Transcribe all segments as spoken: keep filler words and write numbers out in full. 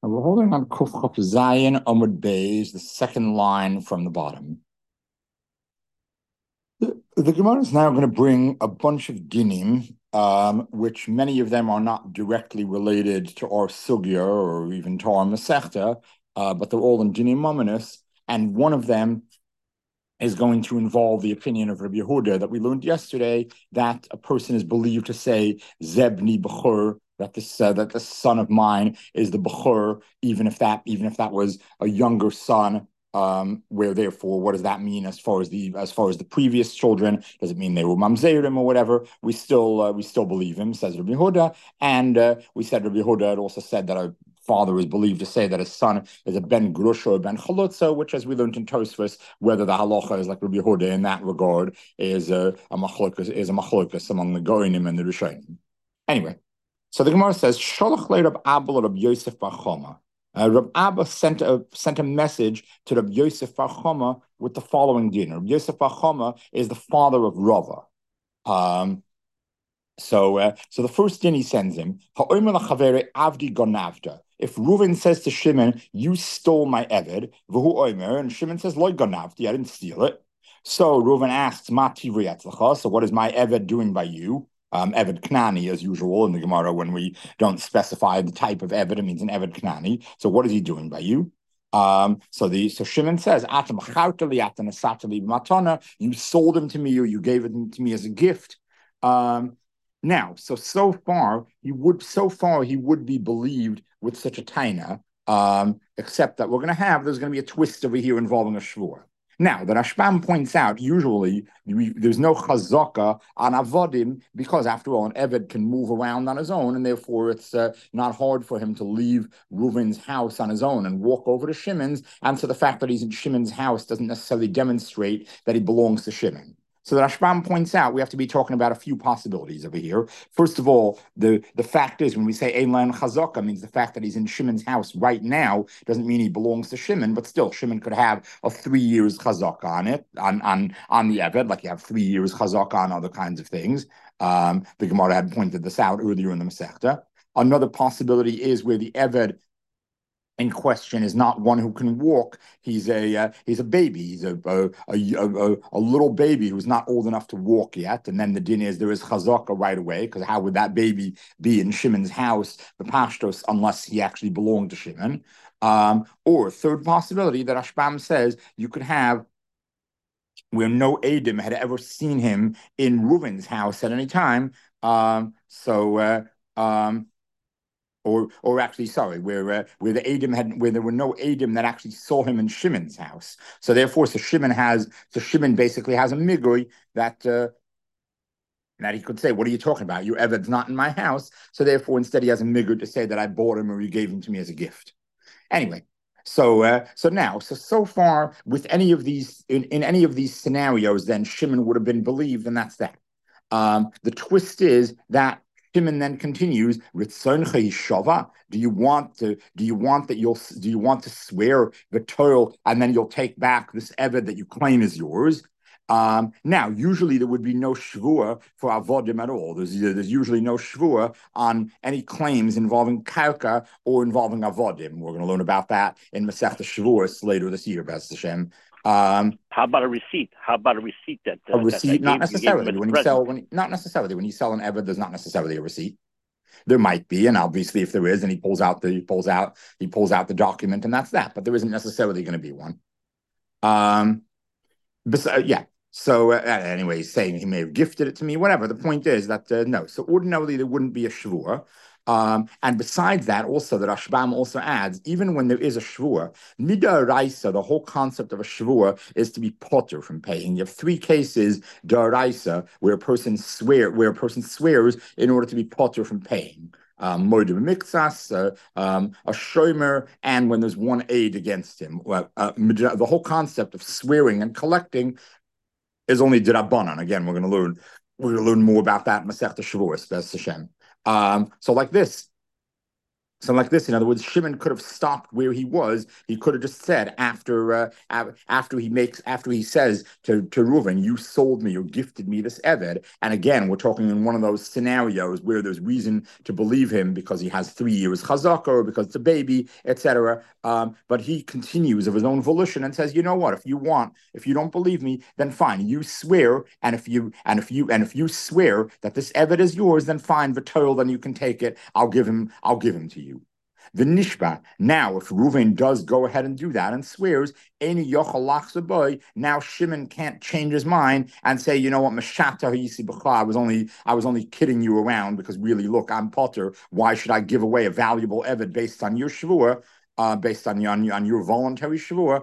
And we're holding on Kuf Chaf Zayin Amud Beis, the second line from the bottom. The, the Gemara is now going to bring a bunch of dinim, um, which many of them are not directly related to our sugya or even to our masechta, uh, but they're all in dinim mominus, and one of them is going to involve the opinion of Rabbi Yehuda that we learned yesterday, that a person is believed to say Zebni Bechor, that this uh, that the son of mine is the Bechor, even if that even if that was a younger son. Um, where therefore, what does that mean as far as the as far as the previous children? Does it mean they were mamzerim or whatever? We still uh, we still believe him, says Rabbi Yehuda, and uh, we said Rabbi Yehuda had also said that a father is believed to say that his son is a ben grusha or ben chalutza, which, as we learned in Tosfos, whether the halacha is like Rabbi Yehuda in that regard is a, a machlokas is a machlokas among the goinim and the rishonim. Anyway, so the Gemara says Sholach le Rab Abba Rab Yosef bar Choma. Uh, Rab Abba sent a sent a message to Rab Yosef bar Choma with the following din. Rab Yosef bar Choma is the father of Rava. Um, so, uh, so the first din he sends him, Ha'omer lachavere avdi gonavta. If Reuven says to Shimon, "You stole my eved," v'hu omer, and Shimon says, "Lo gonavti, I didn't steal it." So Reuven asks, "Ma tivri atzlacha?" So what is my eved doing by you? Um, Eved Knani, as usual in the Gemara, when we don't specify the type of Eved, it means an Eved Knani. So what is he doing by you? Um, so the so Shimon says, you sold him to me, or you gave it to me as a gift. Um, now, so so far he would so far he would be believed with such a taina, um, except that we're going to have there's going to be a twist over here involving a shvur. Now, the Rashbam points out, usually we, there's no chazaka on avodim because, after all, an eved can move around on his own, and therefore it's uh, not hard for him to leave Reuven's house on his own and walk over to Shimon's. And so the fact that he's in Shimon's house doesn't necessarily demonstrate that he belongs to Shimon. So the Rashbam points out we have to be talking about a few possibilities over here. First of all, the, the fact is when we say Ein Lan Chazaka means the fact that he's in Shimon's house right now doesn't mean he belongs to Shimon, but still Shimon could have a three years Chazaka on it, on, on, on the Eved, like you have three years Chazaka on other kinds of things. Um, the Gemara had pointed this out earlier in the Masechta. Another possibility is where the Eved in question is not one who can walk. He's a uh, he's a baby. He's a a, a a little baby who's not old enough to walk yet. And then the din is there is chazaka right away, because how would that baby be in Shimon's house, the pashtos, unless he actually belonged to Shimon? Um, or third possibility that Ashbam says you could have where no Adim had ever seen him in Reuven's house at any time. Um, so. Uh, um, Or, or actually, sorry, where uh, where the Adim had, where there were no Adim that actually saw him in Shimon's house. So therefore, so Shimon has, so Shimon basically has a migui that uh, that he could say, "What are you talking about? Your Eved's not in my house." So therefore, instead, he has a migui to say that I bought him or you gave him to me as a gift. Anyway, so uh, so now, so so far with any of these in, in any of these scenarios, then Shimon would have been believed, and that's that. Um, the twist is that Shimon then continues, do you want to do you want that you'll do you want to swear the Torah and then you'll take back this Eved that you claim is yours? Um, now, usually there would be no shvua for avodim at all. There's, there's usually no shvua on any claims involving karka or involving avodim. We're going to learn about that in Masechta Shavuos later this year, B'ez Hashem. Um, How about a receipt? How about a receipt that uh, a receipt? That not gave, necessarily. You when you sell, when not necessarily when you sell an Eved, there's not necessarily a receipt. There might be, and obviously, if there is, and he pulls out the he pulls out he pulls out the document, and that's that. But there isn't necessarily going to be one. Um, besides, yeah. So uh, anyway, he's saying he may have gifted it to me, whatever. The point is that uh, no. So ordinarily there wouldn't be a shvur. Um, and besides that, also the Rashbam also adds, even when there is a shvur, midaraisa, the whole concept of a shvur is to be potter from paying. You have three cases daraisa where a person swear where a person swears in order to be potter from paying. Um, Mixas, uh, um, a shomer, and when there's one aid against him. Uh, uh, the whole concept of swearing and collecting is only dirabanan. Again, we're going to learn we're going to learn more about that in Masechta Shavuos, B'ez Hashem. Um, so like this, So like this, in other words, Shimon could have stopped where he was. He could have just said after uh, after he makes after he says to to Reuven, "You sold me, you gifted me this Eved." And again, we're talking in one of those scenarios where there's reason to believe him because he has three years chazaka or because it's a baby, et cetera. Um, but he continues of his own volition and says, "You know what? If you want, if you don't believe me, then fine. You swear, and if you and if you and if you swear that this Eved is yours, then fine, v'toil, then you can take it. I'll give him. I'll give him to you." The nishba. Now, if Reuven does go ahead and do that and swears, any yochal now Shimon can't change his mind and say, you know what, Mashata I was only I was only kidding you around because really, look, I'm Potter. Why should I give away a valuable Eved based on your shvua, uh, based on, on, on your voluntary shvua?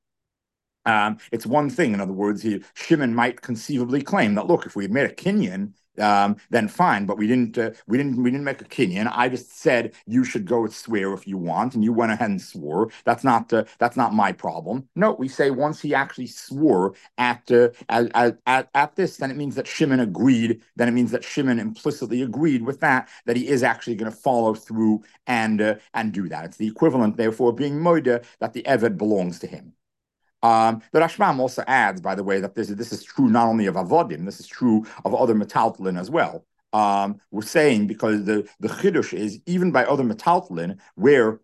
Um, it's one thing, in other words, he, Shimon might conceivably claim that, look, if we had made a kinyan, um, then fine, but we didn't. Uh, we didn't. We didn't make a kinyan. I just said you should go and swear if you want, and you went ahead and swore. That's not. Uh, that's not my problem. No, we say once he actually swore at, uh, at at at this, then it means that Shimon agreed. Then it means that Shimon implicitly agreed with that. That he is actually going to follow through and uh, and do that. It's the equivalent, therefore, of being moida that the eved belongs to him. Um, the Rashbam also adds, by the way, that this, this is true not only of Avodim, this is true of other metaltlin as well. Um, we're saying because the, the Chiddush is, even by other metaltlin, where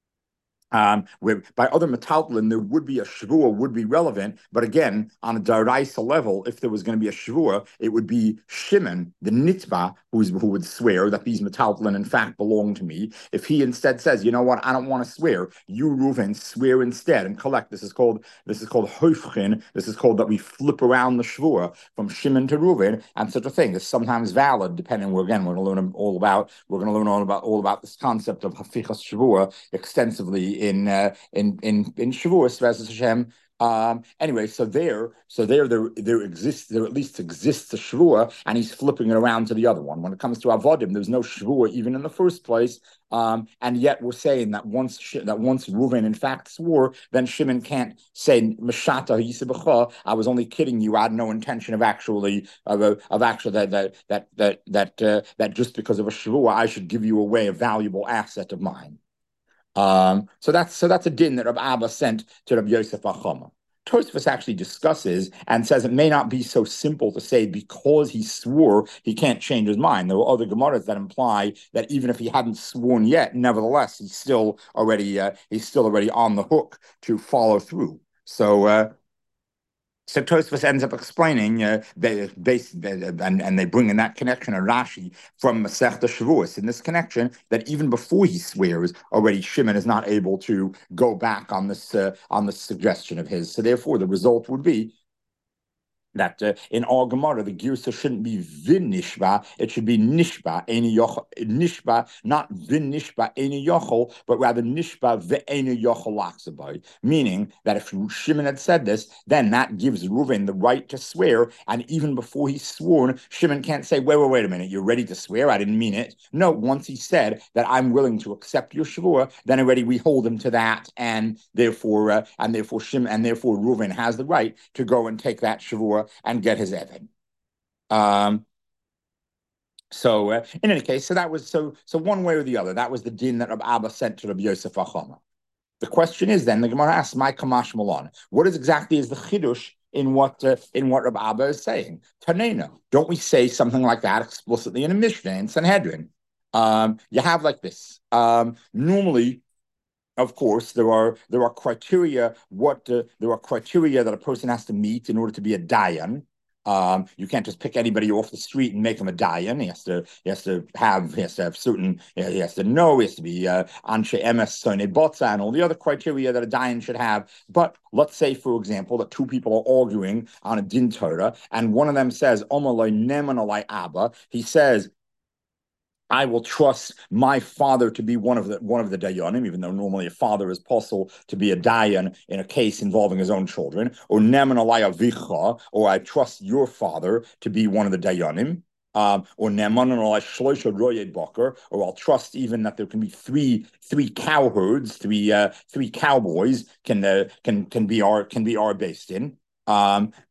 Um, where by other metaltlin, there would be a shvua would be relevant, but again, on a daraisa level, if there was going to be a shvua, it would be Shimon, the nitba, who's, who would swear that these metaltlin in fact belong to me. If he instead says, you know what, I don't want to swear, you Reuven swear instead and collect. This is called this is called hoifchin. This is called that we flip around the shvua from Shimon to Reuven, and such a thing is sometimes valid, depending. We're again, we're going to learn all about we're going to learn all about all about this concept of hafichas shvua extensively in uh, in in in Shavuos, Hashem. Um, anyway, so there, so there, there, there exists, there at least exists a shvua, and he's flipping it around to the other one. When it comes to avodim, there's no shvua even in the first place, um, and yet we're saying that once that once Reuven in fact swore, then Shimon can't say Mashata Yisabacha. I was only kidding you. I had no intention of actually of of actually that that that that that uh, that just because of a shvua, I should give you away a valuable asset of mine. Um, so that's so that's a din that Rabbi Abba sent to Rabbi Yosef Achama. Tosfos actually discusses and says it may not be so simple to say because he swore he can't change his mind. There are other Gemaras that imply that even if he hadn't sworn yet, nevertheless he's still already uh, he's still already on the hook to follow through. So. Uh, So Tosfos ends up explaining, uh, based, and, and they bring in that connection of Rashi from Masechta Shavuos in this connection that even before he swears, already Shimon is not able to go back on this uh, on this suggestion of his. So therefore, the result would be that uh, in our Gemara, the girsa shouldn't be vin nishba, it should be nishba, eni yochel, nishba, not vin nishba, eni yochel, but rather nishba ve'eni yochel laksabai. Meaning that if Shimon had said this, then that gives Reuven the right to swear, and even before he's sworn, Shimon can't say, wait, wait, wait a minute, you're ready to swear? I didn't mean it. No, once he said that I'm willing to accept your shavua, then already we hold him to that, and therefore, uh, and therefore Shimon, and therefore Reuven has the right to go and take that shavua and get his Eved. Um, so uh, in any case, so that was so so one way or the other, that was the din that Rabbi Abba sent to Rabbi Yosef Achama. The question is then, the Gemara asks, my Kamash Malon, what is exactly is the Chidush in what uh, in what Rabbi Abba is saying? Tanena, don't we say something like that explicitly in a Mishnah in Sanhedrin? Um, you have like this. Um, normally, of course, there are there are criteria. What uh, there are criteria that a person has to meet in order to be a dayan. Um, you can't just pick anybody off the street and make him a dayan. He has to he has to have he has to have certain he has to know. He has to be anshe emes sonei botza and all the other criteria that a dayan should have. But let's say, for example, that two people are arguing on a din Torah, and one of them says Omaloi neman alai abba. He says, I will trust my father to be one of the one of the dayanim, even though normally a father is possible to be a dayan in a case involving his own children. Or neman alaya vicha, or I trust your father to be one of the dayanim. Um, or neman alaya shloisha royed baker, or I'll trust even that there can be three three cowherds, three uh, three cowboys can uh, can can be our can be our based in. Um, uh,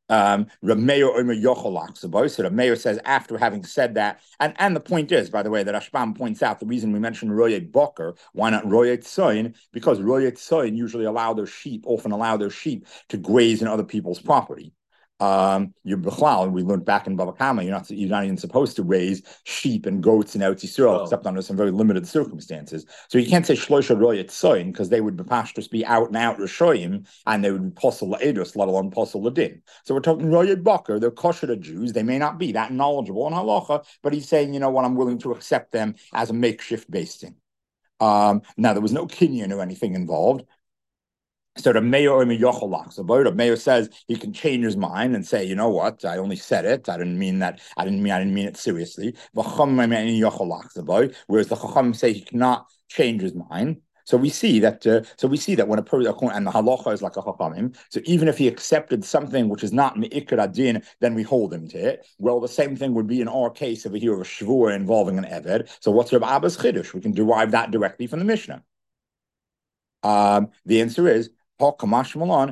Um, Reb Meir Omer Yocholach. So Reb Meir says after having said that, and, and the point is, by the way, that Ashbam points out the reason we mentioned Royet Boker, why not Royet Tzoyin? Because Royet Tzoyin usually allow their sheep, often allow their sheep to graze in other people's property. Um, you're Bechlal, we learned back in Baba Kama, you're not you're not even supposed to raise sheep and goats in Eretz Yisrael, oh. except under some very limited circumstances. So you can't say Shloisha Royet Tzoyin because they would be pashtus be out and out Rishoyim, and they would be posel la'edus, let alone posel ladin. So we're talking Royet Boker, they're kosher Jews. They may not be that knowledgeable in halacha, but he's saying, you know what, I'm willing to accept them as a makeshift basting. Um, now there was no kinyan or anything involved. So the mayor or Yocholach. So the mayor says he can change his mind and say, you know what, I only said it. I didn't mean that. I didn't mean I didn't mean it seriously. Whereas the Chacham say he cannot change his mind. So we see that. Uh, so we see that when a person and the halacha is like a chachamim. So even if he accepted something which is not me'ikar adin, then we hold him to it. Well, the same thing would be in our case over here of a shvur involving an eved. So what's Reb Abba's chiddush? We can derive that directly from the Mishnah. Um, the answer is Hokamash Malon.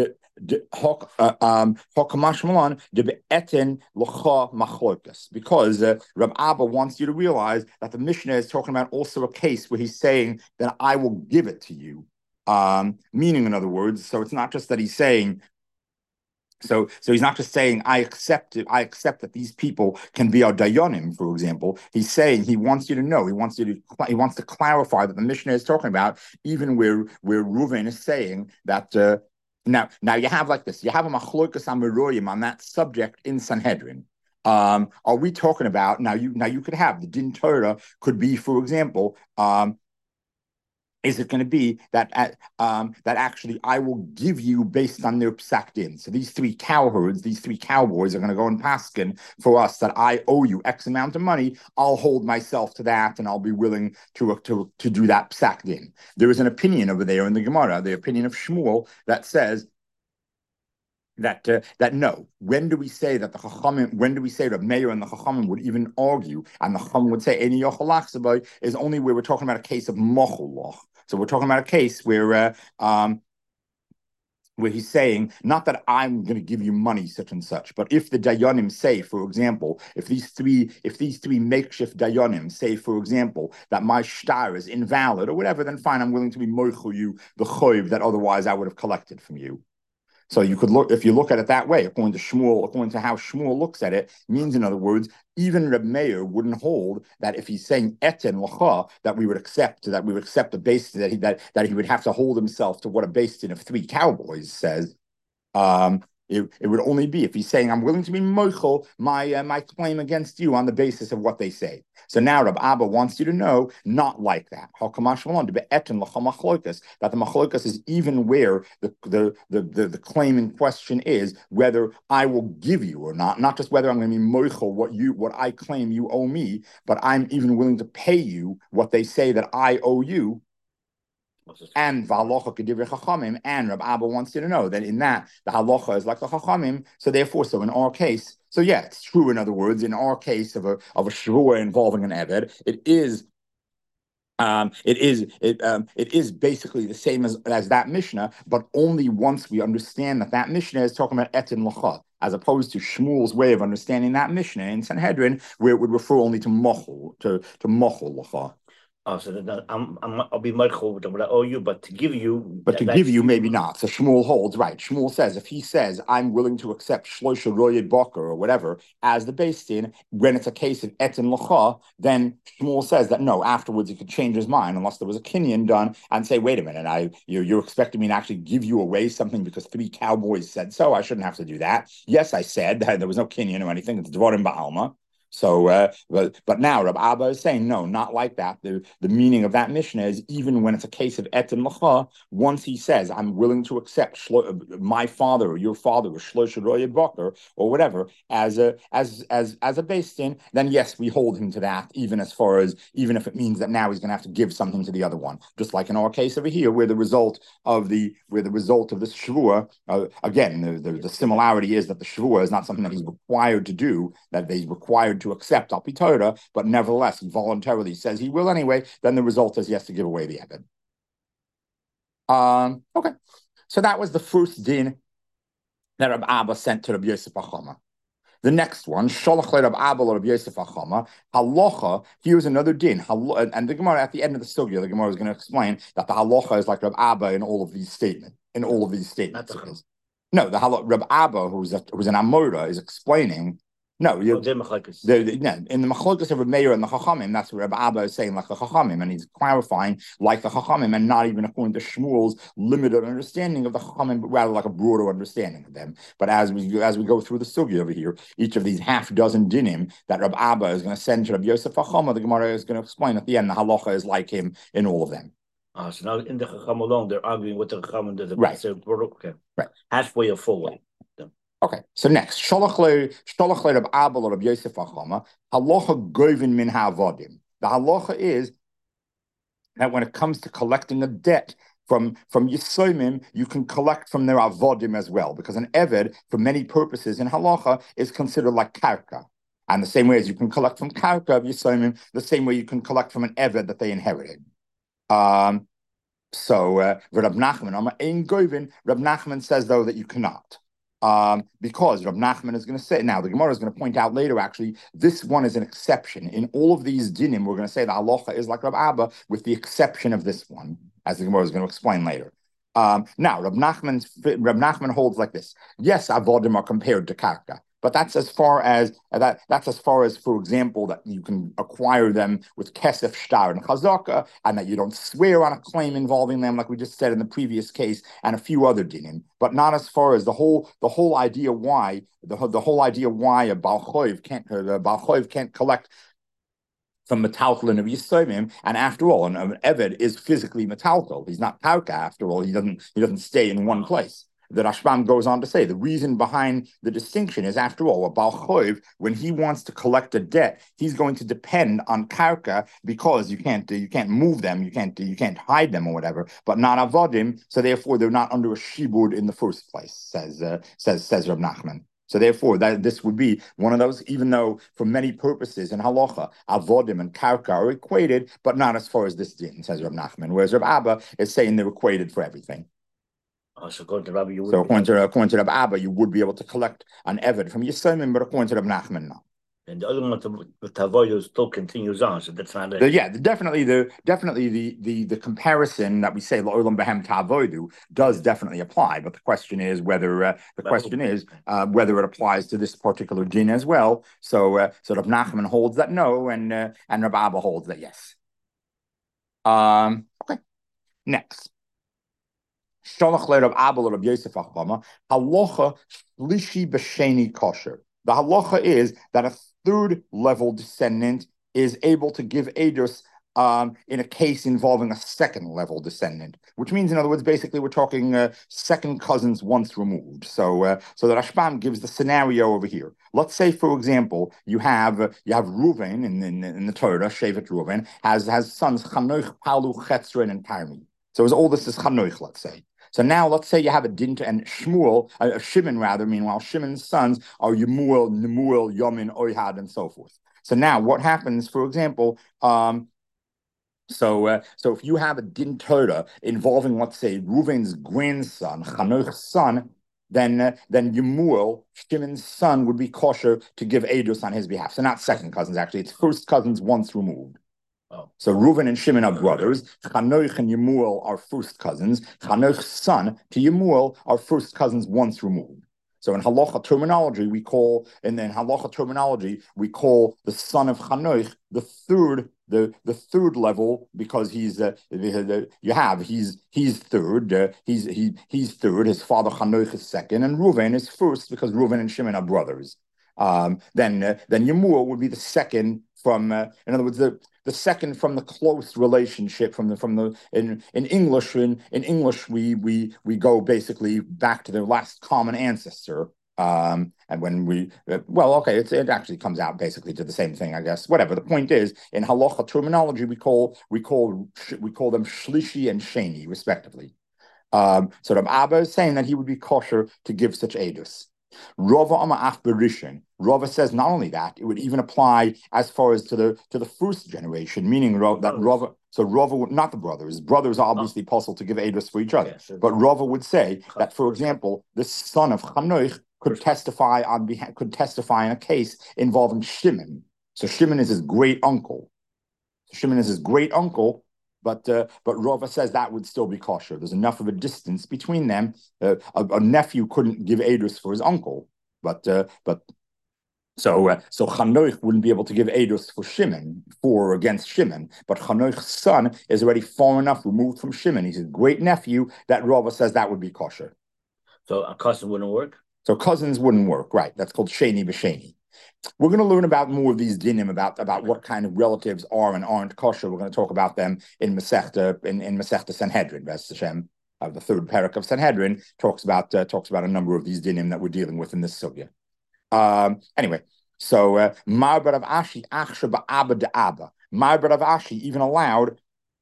Because uh, Rab Abba wants you to realize that the Mishnah is talking about also a case where he's saying that I will give it to you. Um, meaning, in other words, so it's not just that he's saying, so so he's not just saying I accept it, I accept that these people can be our dayanim, for example. He's saying he wants you to know, he wants you to he wants to clarify that the Mishnah is talking about, even where where Reuven is saying that. Uh, Now, now you have like this. You have a machlokas amiroyim on that subject in Sanhedrin. Um, are we talking about now? You now you could have the din Torah could be, for example, um, is it going to be that um, that actually I will give you based on their psak din? So these three cowherds, these three cowboys are going to go and paskin for us that I owe you X amount of money. I'll hold myself to that, and I'll be willing to to to do that psak din. There is an opinion over there in the Gemara, the opinion of Shmuel, that says that uh, that no. When do we say that the Chachamim? When do we say that Meir and the Chachamim would even argue, and the Chacham would say any Yocholach is only where we're talking about a case of Mocholoch. So we're talking about a case where uh, um, where he's saying not that I'm going to give you money such and such, but if the dayanim say, for example, if these three if these three makeshift dayanim say, for example, that my shtar is invalid or whatever, then fine, I'm willing to be moichu you the choiv that otherwise I would have collected from you. So you could look, if you look at it that way, according to Shmuel, according to how Shmuel looks at it, means, in other words, even Reb Meir wouldn't hold that if he's saying eten lacha, that we would accept, that we would accept the base, that he, that, that he would have to hold himself to what a base of three cowboys says. Um, It, it would only be if he's saying, I'm willing to be moichel my uh, my claim against you on the basis of what they say. So now Rab Abba wants you to know, not like that. That the machlokas is even where the, the, the, the, the claim in question is whether I will give you or not, not just whether I'm going to be moichel what you what I claim you owe me, but I'm even willing to pay you what they say that I owe you. And v'halacha kedivre chachamim, and Rab Abba wants you to know that in that the halacha is like the chachamim. So therefore, so in our case, so yeah, it's true. In other words, in our case of a of a shvur involving an eved, it is. Um, it is it um, it is basically the same as, as that Mishnah, but only once we understand that that Mishnah is talking about etin lacha, as opposed to Shmuel's way of understanding that Mishnah in Sanhedrin, where it would refer only to mochel, to to mochel lacha. Oh, so then I'm, I'm, I'll be mindful of what I owe you, but to give you... But to give you, maybe not. So Shmuel holds, right. Shmuel says, if he says, I'm willing to accept Shloisha Royed Boker or whatever as the base din, when it's a case of etin lacha, then Shmuel says that no, afterwards he could change his mind unless there was a kinyan done and say, wait a minute, I you're, you're expecting me to actually give you away something because three cowboys said so? I shouldn't have to do that. Yes, I said that there was no kinyan or anything. It's Dvarim Ba'alma. So, uh, but but now Rab Abba is saying no, not like that. The the meaning of that Mishnah is even when it's a case of etin lacha, once he says I'm willing to accept shlo- my father or your father or Shloisha Royed Boker or whatever as a as as as a base din, then yes, we hold him to that. Even as far as even if it means that now he's going to have to give something to the other one, just like in our case over here, where the result of the where the result of this shvua, uh, again, the, the the similarity is that the shvua is not something that he's required to do, that he's required to to accept Al Pi Torah, but nevertheless he voluntarily says he will anyway, then the result is he has to give away the Eved. Um, okay, so that was the first din that Rab Abba sent to Rabbi Yosef Achama. The next one, Sholach le Rab Abba le Rabbi Yosef Achama, halacha, here's another din. And the Gemara, at the end of the sugya, the Gemara is going to explain that the halacha is like Rab Abba in all of these statements, in all of these statements. No, the Rab Abba, who's, a, who's an Amora, is explaining. No, you, oh, the, the, no, in the Machlokas of Reb Meir and the Chachamim, that's what Reb Abba is saying, like the Chachamim, and he's clarifying like the Chachamim, and not even according to Shmuel's limited understanding of the Chachamim, but rather like a broader understanding of them. But as we as we go through the sugya over here, each of these half dozen dinim that Reb Abba is going to send to Reb Yosef Achama, the Gemara is going to explain at the end the halacha is like him in all of them. Ah, so now in the Chacham alone, they're arguing with the Chachamim that the right, okay, right, halfway or full way. Okay, so next, Sholach le Sholach le Rab Abba le Rab Yosef Achama, halacha govin min ha'avodim. The halacha is that when it comes to collecting a debt from from Yisomim, you can collect from their avodim as well, because an eved, for many purposes in halacha, is considered like karka. And the same way as you can collect from karka of Yisomim, the same way you can collect from an eved that they inherited. Um, so uh, Rab Nachman, Ein govin, Rab Nachman says though that you cannot. Um, because Rab Nachman is going to say, now the Gemara is going to point out later, actually, this one is an exception. In all of these dinim, we're going to say the halacha is like Rab Abba, with the exception of this one, as the Gemara is going to explain later. Um, now, Rab Nachman, Rab Nachman holds like this. Yes, avodim are compared to karka, but that's as far as uh, that. That's as far as, for example, that you can acquire them with kesef, shtar, and chazaka, and that you don't swear on a claim involving them, like we just said in the previous case, and a few other dinim. But not as far as the whole the whole idea why the the whole idea why a Baal Choiv can't uh, the Baal Choiv can't collect from metaltalin of Yisomim, and after all, an, an Eved is physically metaltal. He's not karka after all. He doesn't he doesn't stay in one place. The Rashbam goes on to say the reason behind the distinction is, after all, a Baal Choiv, when he wants to collect a debt, he's going to depend on karka, because you can't you can't move them, you can't you can't hide them or whatever, but not avodim. So therefore, they're not under a shibud in the first place. Says uh, says says Rab Nachman. So therefore, that this would be one of those, even though for many purposes in halacha, avodim and karka are equated, but not as far as this din, says Rab Nachman. Whereas Rab Abba is saying they're equated for everything. Oh, so according to Rabbi, you would so according to, according to Rab Abba, you would be able to collect an eved from Yisomim, but according to Rab Nachman, no. And the other one with Tavoyo still continues on, so that's not it. The, yeah, the, definitely the definitely the the the comparison that we say La'olam Behem Tavodu does definitely apply, but the question is whether uh, the question is uh, whether it applies to this particular din as well. So uh, so Rab Nachman holds that no, and uh, and Rab Abba holds that yes. Um. Okay. Next. Sholach le Rab Abba le Rab Yosef Achama, halacha shlishi b'sheni kosher. The halacha is that a third level descendant is able to give edus um, in a case involving a second level descendant, which means, in other words, basically we're talking uh, second cousins once removed. So, uh, so the Rashbam gives the scenario over here. Let's say, for example, you have uh, you have Reuven in, in in the Torah, Shevet Reuven has has sons Chanoich, Palu, Chetzron, and Carmi. So his oldest is Chanoich, let's say. So now let's say you have a Din and Shmuel, uh, Shimon rather, meanwhile, Shimon's sons are Yemuel, Nemuel, Yomin, Ohad, and so forth. So now what happens, for example, um, so uh, so if you have a Din Torah involving, let's say, Reuven's grandson, Chanoch's son, then uh, then Yemuel, Shimon's son, would be kosher to give edus on his behalf. So not second cousins, actually, it's first cousins once removed. Oh. So Reuven and Shimon are brothers. Chanoich and Yemuel are first cousins. Chanoich's son to Yemuel are first cousins once removed. So in halacha terminology, we call, and then halacha terminology, we call the son of Chanoich the third, the, the third level, because he's uh, the, the, you have he's he's third, uh, he's he he's third. His father Chanoich is second, and Reuven is first because Reuven and Shimon are brothers. Um, then uh, then Yemuel would be the second from, uh, in other words, the the second from the close relationship from the from the in in English in, in English we we we go basically back to the last common ancestor. Um, and when we uh, well, okay, it's, it actually comes out basically to the same thing, I guess. Whatever. The point is, in halacha terminology, we call we call we call them shlishi and sheni respectively. Um, so Rab Abba is saying that he would be kosher to give such edus. Rava Amar Ach Berishin. Rava says not only that, it would even apply as far as to the to the first generation, meaning that Rava. So Rava would not the brothers. Brothers are obviously oh. possible to give edus for each other, yeah, sure. But Rava would say that, for example, the son of Chanoich could testify on behalf could testify in a case involving Shimon. So Shimon is his great uncle. Shimon is his great uncle. But uh, but Rava says that would still be kosher. There's enough of a distance between them. Uh, a, a nephew couldn't give edus for his uncle, but uh, but so uh, so Chanoich wouldn't be able to give edus for Shimon for or against Shimon. But Chanoich's son is already far enough removed from Shimon. He's his great nephew. That Rava says that would be kosher. So a cousin wouldn't work. So cousins wouldn't work, right? That's called sheni b'sheni. We're going to learn about more of these dinim, about, about what kind of relatives are and aren't kosher. We're going to talk about them in Masechta, in, in Masechta Sanhedrin. B'ez Hashem, uh, the third parak of Sanhedrin talks about uh, talks about a number of these dinim that we're dealing with in this sugya. Um, anyway, so Mar bar Rav Ashi achsha ba'aba de'aba. Mar bar Rav Ashi even allowed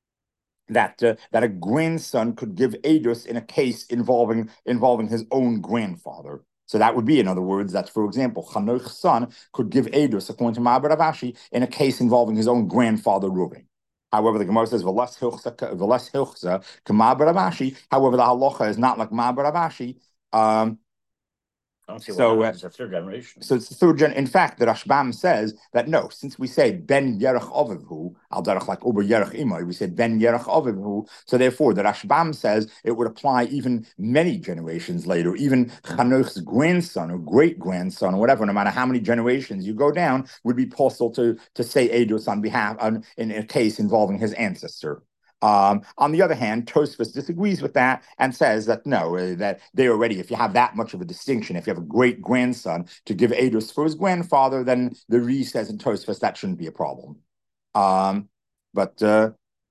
that uh, that a grandson could give edus in a case involving involving his own grandfather. So that would be, in other words, that, for example, Chanoich's son could give edus, according to Ma'aber Rav Ashi, in a case involving his own grandfather, Reuven. However, the Gemara says, V'les hilchza k'Ma'aber Rav Ashi. However, the halacha is not like Ma'aber Rav Ashi. Um, I don't see so, uh, it's the third generation. So it's the third gen. In fact, the Rashbam says that no, since we say Ben Yerach Avivhu, Al Derech like Uber Yerach Imai, we say Ben Yerach Avivhu. So therefore, the Rashbam says it would apply even many generations later, even Chanoch's grandson or great grandson or whatever. No matter how many generations you go down, would be possible to to say edus on behalf on, in a case involving his ancestor. Um, on the other hand, Tosfos disagrees with that and says that no, uh, that they already, if you have that much of a distinction, if you have a great grandson to give edus for his grandfather, then the Ri says in Tosfos that shouldn't be a problem. Um, but uh,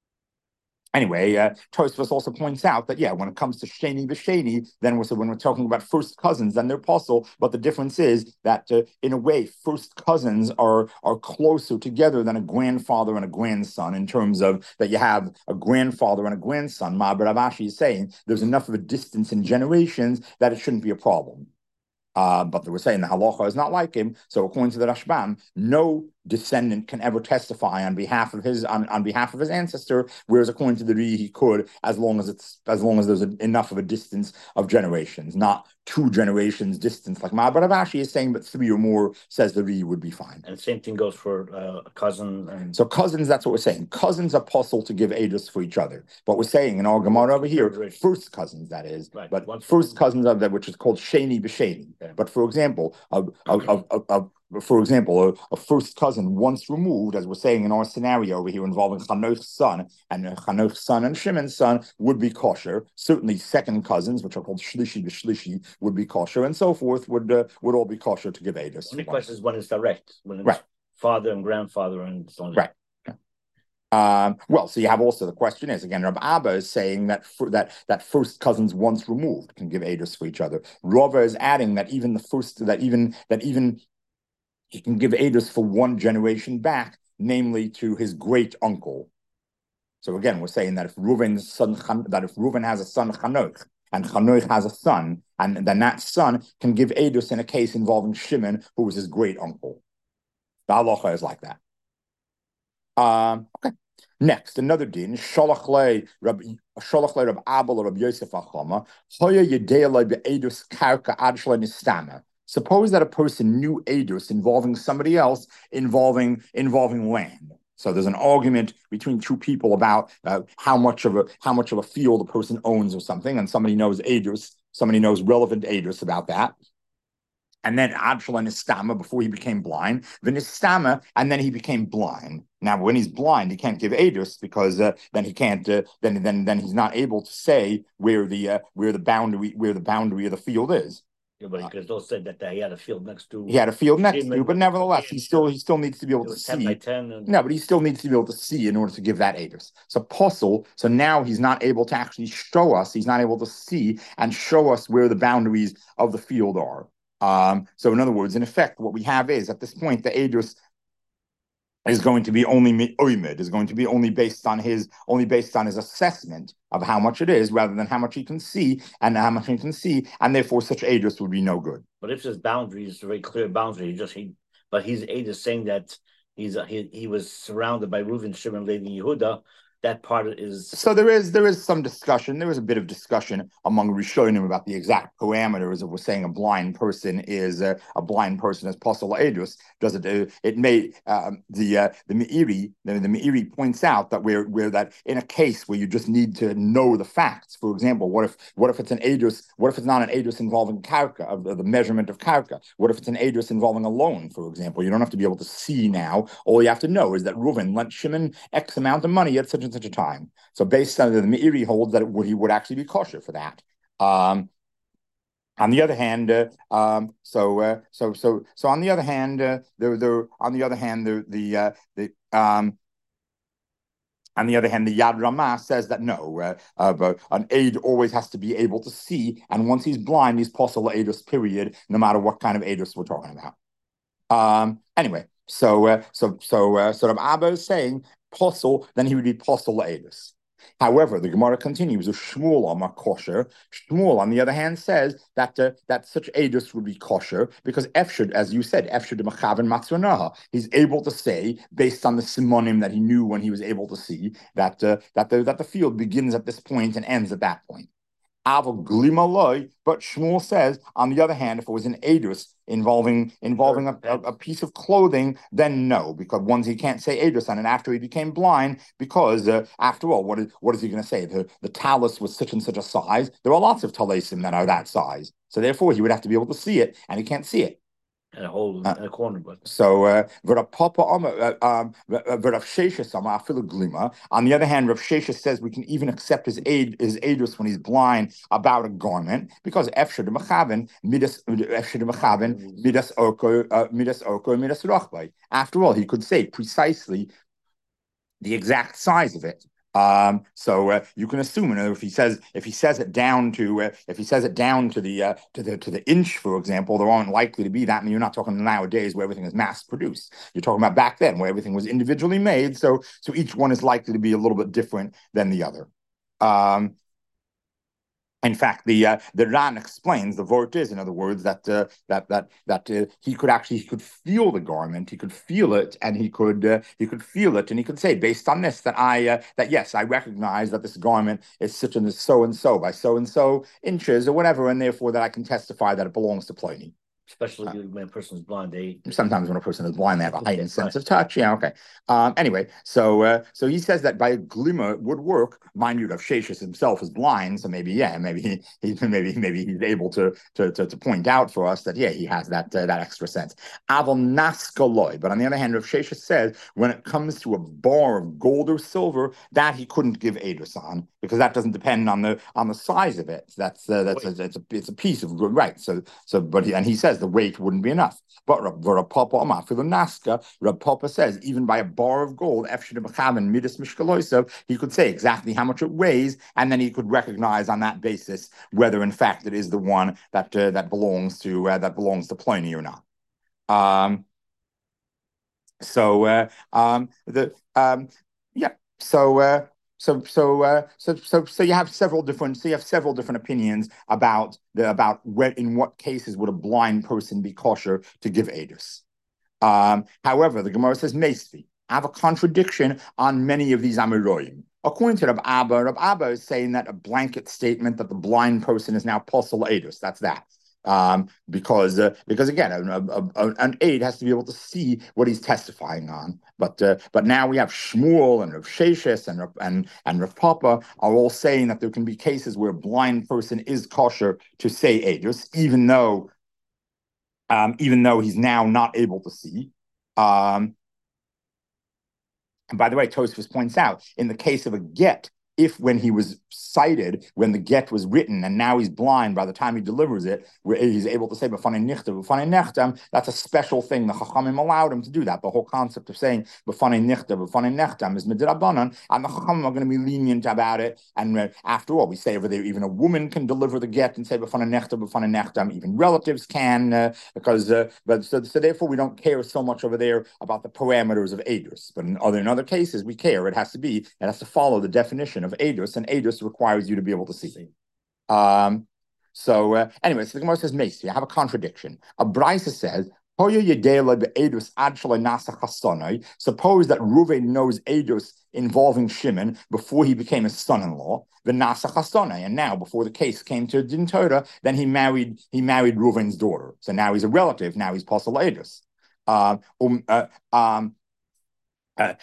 Anyway, uh, Tosfos also points out that, yeah, when it comes to Sheni B'Sheni, then we're, so when we're talking about first cousins, then they're possible, but the difference is that, uh, in a way, first cousins are are closer together than a grandfather and a grandson in terms of that you have a grandfather and a grandson. Ma'aber Rav Ashi is saying there's enough of a distance in generations that it shouldn't be a problem. Uh, but they were saying the halacha is not like him. So according to the Rashbam, no descendant can ever testify on behalf of his on, on behalf of his ancestor, whereas according to the Ri, he could, as long as it's as long as there's a, enough of a distance of generations, not two generations distance like Ma'aber Rav Ashi is saying, but three or more, says the Ri, would be fine. And same thing goes for uh, a cousin. And... So cousins, that's what we're saying. Cousins are possible to give edus for each other. But we're saying in our Gemara over here, first cousins, that is, right. But One first cousins of that, which is called sheni b'sheni. Okay. But for example, a, a, a, a, a For example, a, a first cousin once removed, as we're saying in our scenario over here involving Chanoch's son, and Chanoch's son and Shimon's son would be kosher. Certainly second cousins, which are called Shlishi b'Shlishi, would be kosher, and so forth, would uh, would all be kosher to give edus. The only question is when it's direct, when it's right. father and grandfather and so on. Right. Um, well, so you have also the question is again, Rav Abba is saying that for, that that first cousins once removed can give edus for each other. Rava is adding that even the first that even that even he can give edus for one generation back, namely to his great uncle. So again, we're saying that if Reuven's son that if Reuven has a son Chanoch and Chanoch has a son, and then that son can give edus in a case involving Shimon, who was his great uncle. The halacha is like that. Um, okay. Next, another din, Sholach le Rab Sholach le Rab Abel Rab Yosef Achama, Hoya Yedei le be'edus karka ad shlo nistama. Suppose that a person knew edus involving somebody else, involving involving land. So there's an argument between two people about uh, how much of a how much of a field a person owns or something, and somebody knows edus, somebody knows relevant edus about that. And then Adshla Nistama before he became blind, Vinistama, and then he became blind. Now, when he's blind, he can't give edus because uh, then he can't. Uh, then, then, then he's not able to say where the uh, where the boundary where the boundary of the field is. Yeah, but he could also say that he had a field next to. He had a field next to, but nevertheless, he still he still needs to be able to see. ten by ten and... No, but he still needs to be able to see in order to give that edus. So apostle. So now he's not able to actually show us. He's not able to see and show us where the boundaries of the field are. Um, so in other words, in effect, what we have is at this point, the edus is going to be only oimid, is going to be only based on his only based on his assessment of how much it is, rather than how much he can see and how much he can see, and therefore such edus would be no good. But if there's boundaries, a very clear boundary, he just he, but he's edus saying that he's he he was surrounded by Reuven, Shimon, Levi, Yehuda. That part is so there is there is some discussion. There is a bit of discussion among Rishonim about the exact parameters of we're saying a blind person is uh, a blind person is posel edus. Does it? Uh, it may um, the uh, the Meiri the, the Meiri points out that we're where that in a case where you just need to know the facts. For example, what if what if it's an edus? What if it's not an edus involving karka of the, the measurement of karka? What if it's an edus involving a loan? For example, you don't have to be able to see now. All you have to know is that Reuven lent Shimon X amount of money at such and such a time. So based on the Meiri holds that it would, he would actually be kosher for that. Um, on the other hand, uh, um, so uh, so so so on the other hand, uh, there there on the other hand the the uh, the um, on the other hand, the Yad Ramah says that no, uh, uh, but an aid always has to be able to see, and once he's blind, he's possible aidus. Period. No matter what kind of aidus we're talking about. Um, anyway, so uh, so so uh, so Abba is saying posel, then he would be posel laedus. However, the Gemara continues with Shmuel on kosher. Shmuel, on the other hand, says that uh, that such edus would be kosher because Efshud, as you said, Efshud Machavan Matzvanaha, he's able to say based on the simonim that he knew when he was able to see that uh, that the that the field begins at this point and ends at that point. Aval Glimaloi, but Shmuel says, on the other hand, if it was an edus involving involving a, a, a piece of clothing, then no, because once he can't say edus on it after he became blind, because uh, after all, what is what is he going to say? The the talus was such and such a size. There are lots of talasim that are that size, so therefore he would have to be able to see it, and he can't see it. And a hole uh, in a corner, but so uh, Papa um Rav Sheshes Glima. On the other hand, Rav Sheshes says we can even accept his aid his aidus when he's blind about a garment because Efshad Mechaven Midas Efshad Mechaven Midas Oko Midas Oko Midas Rachbay. After all, he could say precisely the exact size of it. Um, so uh, you can assume, you know, if he says if he says it down to uh, if he says it down to the uh, to the to the inch, for example, there aren't likely to be that. I mean, you're not talking nowadays where everything is mass produced. You're talking about back then where everything was individually made. So so each one is likely to be a little bit different than the other. Um, In fact, the uh, the Ran explains the vort is, in other words, that uh, that that that uh, he could actually he could feel the garment, he could feel it, and he could uh, he could feel it, and he could say, based on this, that I uh, that yes, I recognize that this garment is such and so and so by so and so inches or whatever, and therefore that I can testify that it belongs to Pliny. Especially uh, when a person is blind, they sometimes when a person is blind, they have a heightened sense of touch. Yeah, okay. Um, anyway, so uh, so he says that by a glimmer would work. Mind you, Rav Sheshes himself is blind, so maybe yeah, maybe he, he maybe maybe he's able to, to to to point out for us that yeah, he has that uh, that extra sense. Avol naskaloi, but on the other hand, Rav Sheshes says when it comes to a bar of gold or silver, that he couldn't give edus on because that doesn't depend on the on the size of it. That's uh, that's a, it's a it's a piece of good, right? So so but he, and he says the weight wouldn't be enough. But Rav Papa Amar for the Naska, Rav Papa says even by a bar of gold, Midas Mishkaloisav, he could say exactly how much it weighs, and then he could recognize on that basis whether in fact it is the one that uh, that belongs to uh, that belongs to Pliny or not. Um, so uh, um, the um, yeah, so. Uh, So so uh, so so so you have several different so you have several different opinions about the about where in what cases would a blind person be kosher to give edus. Um, however, the Gemara says Meisvi. I have a contradiction on many of these Amiroyim. According to Rab Abba, Rab Abba is saying that a blanket statement that the blind person is now posel edus. That's that. Um, because uh, because again, a, a, a, an aide has to be able to see what he's testifying on. But uh, but now we have Shmuel and Rav Sheshes and and and Rav Papa are all saying that there can be cases where a blind person is kosher to say edus, even though um, even though he's now not able to see. Um, and by the way, Tosfos points out in the case of a get if when he was cited, when the get was written, and now he's blind by the time he delivers it, where he's able to say b'fanei nichtav, b'fanei nechtam, that's a special thing. The Chachamim allowed him to do that. The whole concept of saying b'fanei nichtav, b'fanei nechtam is midrabanan, and the Chachamim are going to be lenient about it. And uh, after all, we say over there, even a woman can deliver the get and say b'fanei nechtav, b'fanei nechtam. Even relatives can, uh, because uh, but so, so therefore we don't care so much over there about the parameters of edus. But in other in other cases, we care. It has to be, it has to follow the definition of edus, and edus requires you to be able to see. Um, so uh, anyway, so the Gemara says, Macy, I have a contradiction. A Brisa says, suppose that Reuven knows edus involving Shimon before he became his son-in-law, the nasa chastonai, and now before the case came to Din Torah, then he married he married Reuven's daughter. So now he's a relative. Now he's posel edus. Um, uh, um, Uh,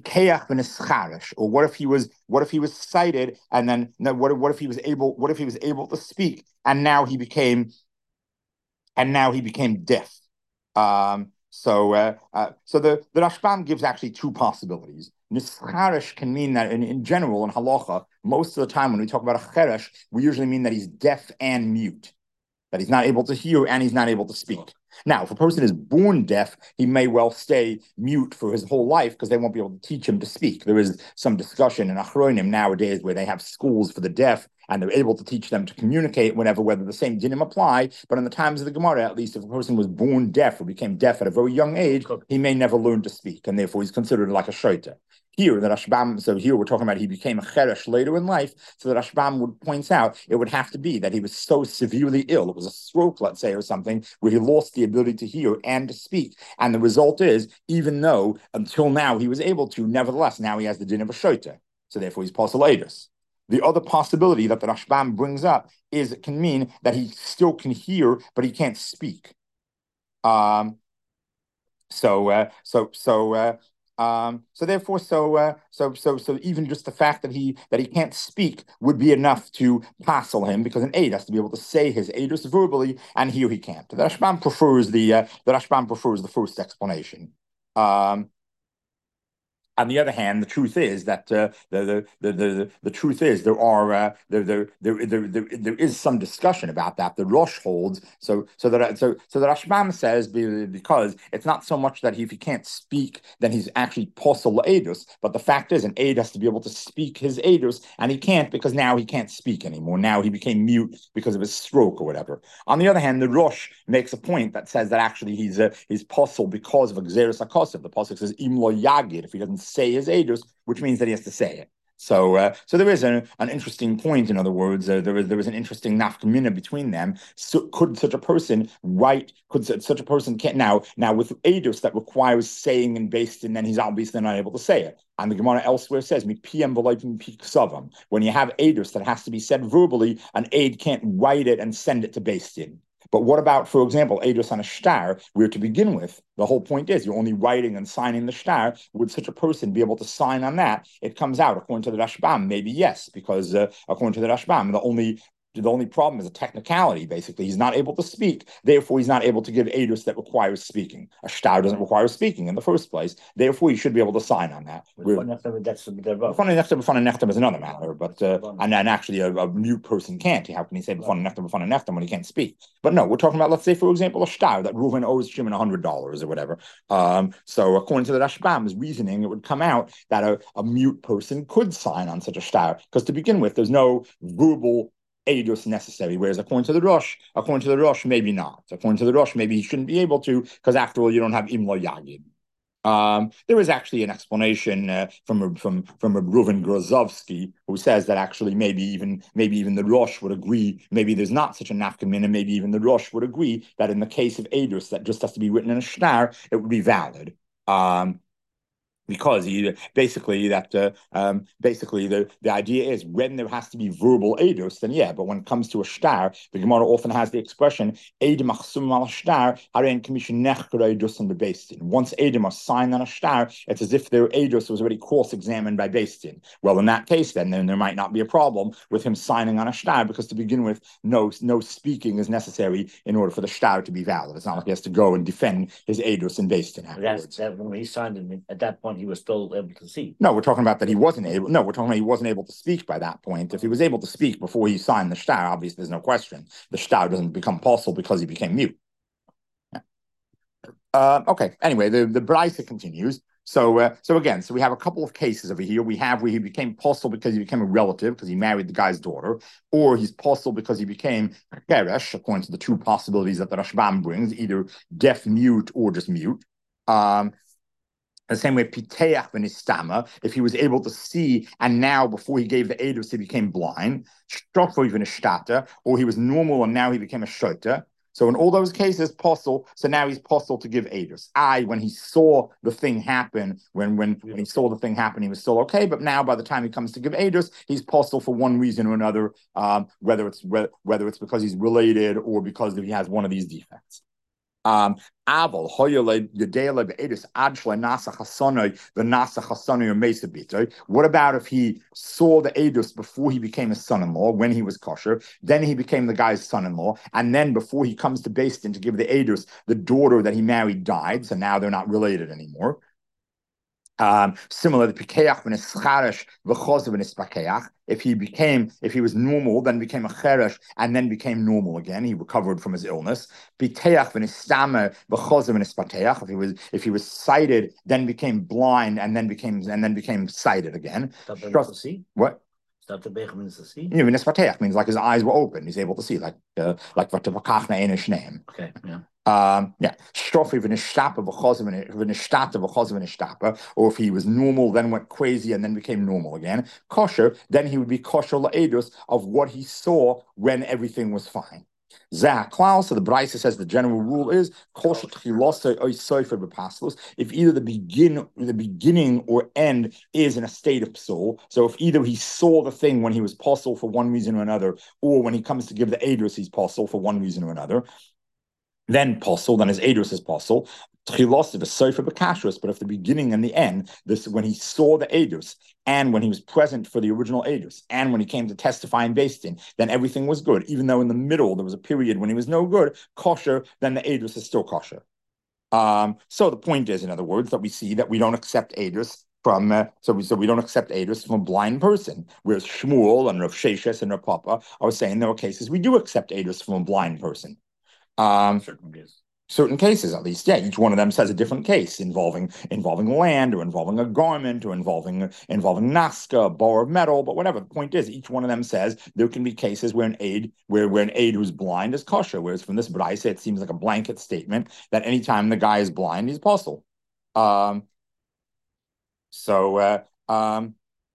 or what if he was what if he was cited and then no, what what if he was able what if he was able to speak and now he became and now he became deaf. Um, so uh, uh, so the the Rashbam gives actually two possibilities. Nischarish can mean that in, in general in halacha, most of the time when we talk about a cheresh, we usually mean that he's deaf and mute, that he's not able to hear and he's not able to speak. Now, if a person is born deaf, he may well stay mute for his whole life because they won't be able to teach him to speak. There is some discussion in Achronim nowadays where they have schools for the deaf and they're able to teach them to communicate whenever, whether the same dinim apply. But in the times of the Gemara, at least, if a person was born deaf or became deaf at a very young age, he may never learn to speak, and therefore he's considered like a shoita. Here, the Rashbam, so here we're talking about he became a cheresh later in life, so the Rashbam would points out it would have to be that he was so severely ill, it was a stroke, let's say, or something, where he lost the ability to hear and to speak. And the result is, even though until now he was able to, nevertheless, now he has the din of a shoita, so therefore he's posel edus. The other possibility that the Rashbam brings up is it can mean that he still can hear, but he can't speak. Um, so, uh, so, so, uh, Um, so therefore, so uh, so so so even just the fact that he that he can't speak would be enough to passel him, because an aid has to be able to say his edus verbally, and here he can't. The Rashbam prefers the uh, the Rashbam prefers the first explanation. Um, On the other hand, the truth is that uh, the, the the the the truth is there are uh, there, there there there there there is some discussion about that. The Rosh holds so so that so so the Rashbam says because it's not so much that if he can't speak then he's actually posel edus, but the fact is an aid has to be able to speak his edus, and he can't because now he can't speak anymore. Now he became mute because of his stroke or whatever. On the other hand, the Rosh makes a point that says that actually he's uh, he's posel because of a gzeres hakosef. The pasuk says im lo yagid, if he doesn't say his edus, which means that he has to say it. So, uh, so there is an, an interesting point. In other words, uh, there is there is an interesting nafkamina between them. So, could such a person write? Could such a person can't now now with edus that requires saying and based, and then he's obviously not able to say it. And the Gemara elsewhere says, when you have edus that has to be said verbally, an aid can't write it and send it to based in. But what about, for example, edus on a shtar, where to begin with, the whole point is you're only writing and signing the shtar. Would such a person be able to sign on that? It comes out, according to the Rashbam, maybe yes, because uh, according to the Rashbam, the only the only problem is a technicality, basically. He's not able to speak, therefore he's not able to give edus that requires speaking. A shtar doesn't require speaking in the first place, therefore he should be able to sign on that. That's is another matter, but uh, and, and actually a, a mute person can't. How can he say when he can't speak? But no, we're talking about, let's say, for example, a shtar that Reuven owes Shimon one hundred dollars or whatever. Um, so according to the Rashbam's reasoning, it would come out that a, a mute person could sign on such a shtar, because to begin with, there's no verbal edus necessary, whereas according to the Rosh, according to the Rosh, maybe not. According to the Rosh, maybe he shouldn't be able to, because after all, you don't have imlo yagid. Um, there is actually an explanation uh, from from from Reuven Grozovsky, who says that actually maybe even maybe even the Rosh would agree. Maybe there's not such a nafkamina. Maybe even the Rosh would agree that in the case of edus that just has to be written in a shtar, it would be valid. Um, Because he basically that uh, um, basically the, the idea is when there has to be verbal edus, then yeah. But when it comes to a shtar, the Gemara often has the expression edim machsum al shtar haren commission nechkar edus on the beistin. Once edim are signed on a shtar, it's as if their edus was already cross-examined by beistin. Well, in that case, then then there might not be a problem with him signing on a shtar, because to begin with, no no speaking is necessary in order for the shtar to be valid. It's not like he has to go and defend his edus in beistin. That's that when he signed it at that point. point, he was still able to see. No, we're talking about that he wasn't able. No, we're talking about he wasn't able to speak by that point. If he was able to speak before he signed the shtar, obviously there's no question. The shtar doesn't become possible because he became mute. Yeah. Uh, okay. Anyway, the the Braisa continues. So, uh, so again, so we have a couple of cases over here. We have where he became possible because he became a relative because he married the guy's daughter, or he's possible because he became Geresh, according to the two possibilities that the Rashbam brings, either deaf, mute, or just mute. Um, the same way, Piteach v'nistama, if he was able to see, and now before he gave the edus, he became blind. Shtofoy v'nishtata, or he was normal and now he became a shota. So in all those cases, possible. So now he's possible to give edus. I, when he saw the thing happen, when when when he saw the thing happen, he was still okay. But now, by the time he comes to give edus, he's possible for one reason or another, um, whether it's whether it's because he's related or because he has one of these defects. Um, Aval what about if he saw the edus before he became a son-in-law, when he was kosher, then he became the guy's son-in-law, and then before he comes to Beis Din to give the edus, the daughter that he married died, so now they're not related anymore. Um, similar to Pikeach v'nischaresh v'chozav v'nispakeach. If he became, if he was normal, then became a cheresh, and then became normal again, he recovered from his illness. Piteach v'nistama v'chozav v'nispakeach. If he was, if he was sighted, then became blind, and then became, and then became sighted again. What? Stop the Bechem to see. Yeah, v'nispakeach means like his eyes were open, he's able to see, like uh, like v'tevakach ne'enish name. Okay, yeah. Um, yeah, Strofi v'nishtapa v'chozav v'nishtata v'chozav v'nishtapa, or if he was normal, then went crazy and then became normal again. Kosher, then he would be kosher la'edus of what he saw when everything was fine. Zah Klaus, so the Braisa says the general rule is if either the begin the beginning or end is in a state of psul. So if either he saw the thing when he was possible for one reason or another, or when he comes to give the edus, he's possible for one reason or another. Then possible, then his edus is possible. But if the beginning and the end, this when he saw the edus, and when he was present for the original edus, and when he came to testify in Beis Din, then everything was good. Even though in the middle there was a period when he was no good, kosher, then the edus is still kosher. Um, so the point is, in other words, that we see that we don't accept edus from uh, so we so we don't accept edus from a blind person. Whereas Shmuel and Rav Sheshes and Rav Papa are saying there are cases we do accept edus from a blind person. Um, certain cases. Certain cases, at least, yeah. Each one of them says a different case involving involving land, or involving a garment, or involving involving naska, a bar of metal. But whatever. The point is, each one of them says there can be cases where an aid where where an aid who's blind is kosher. Whereas from this Braisa, it seems like a blanket statement that anytime the guy is blind, he's possible. Um, so uh, um,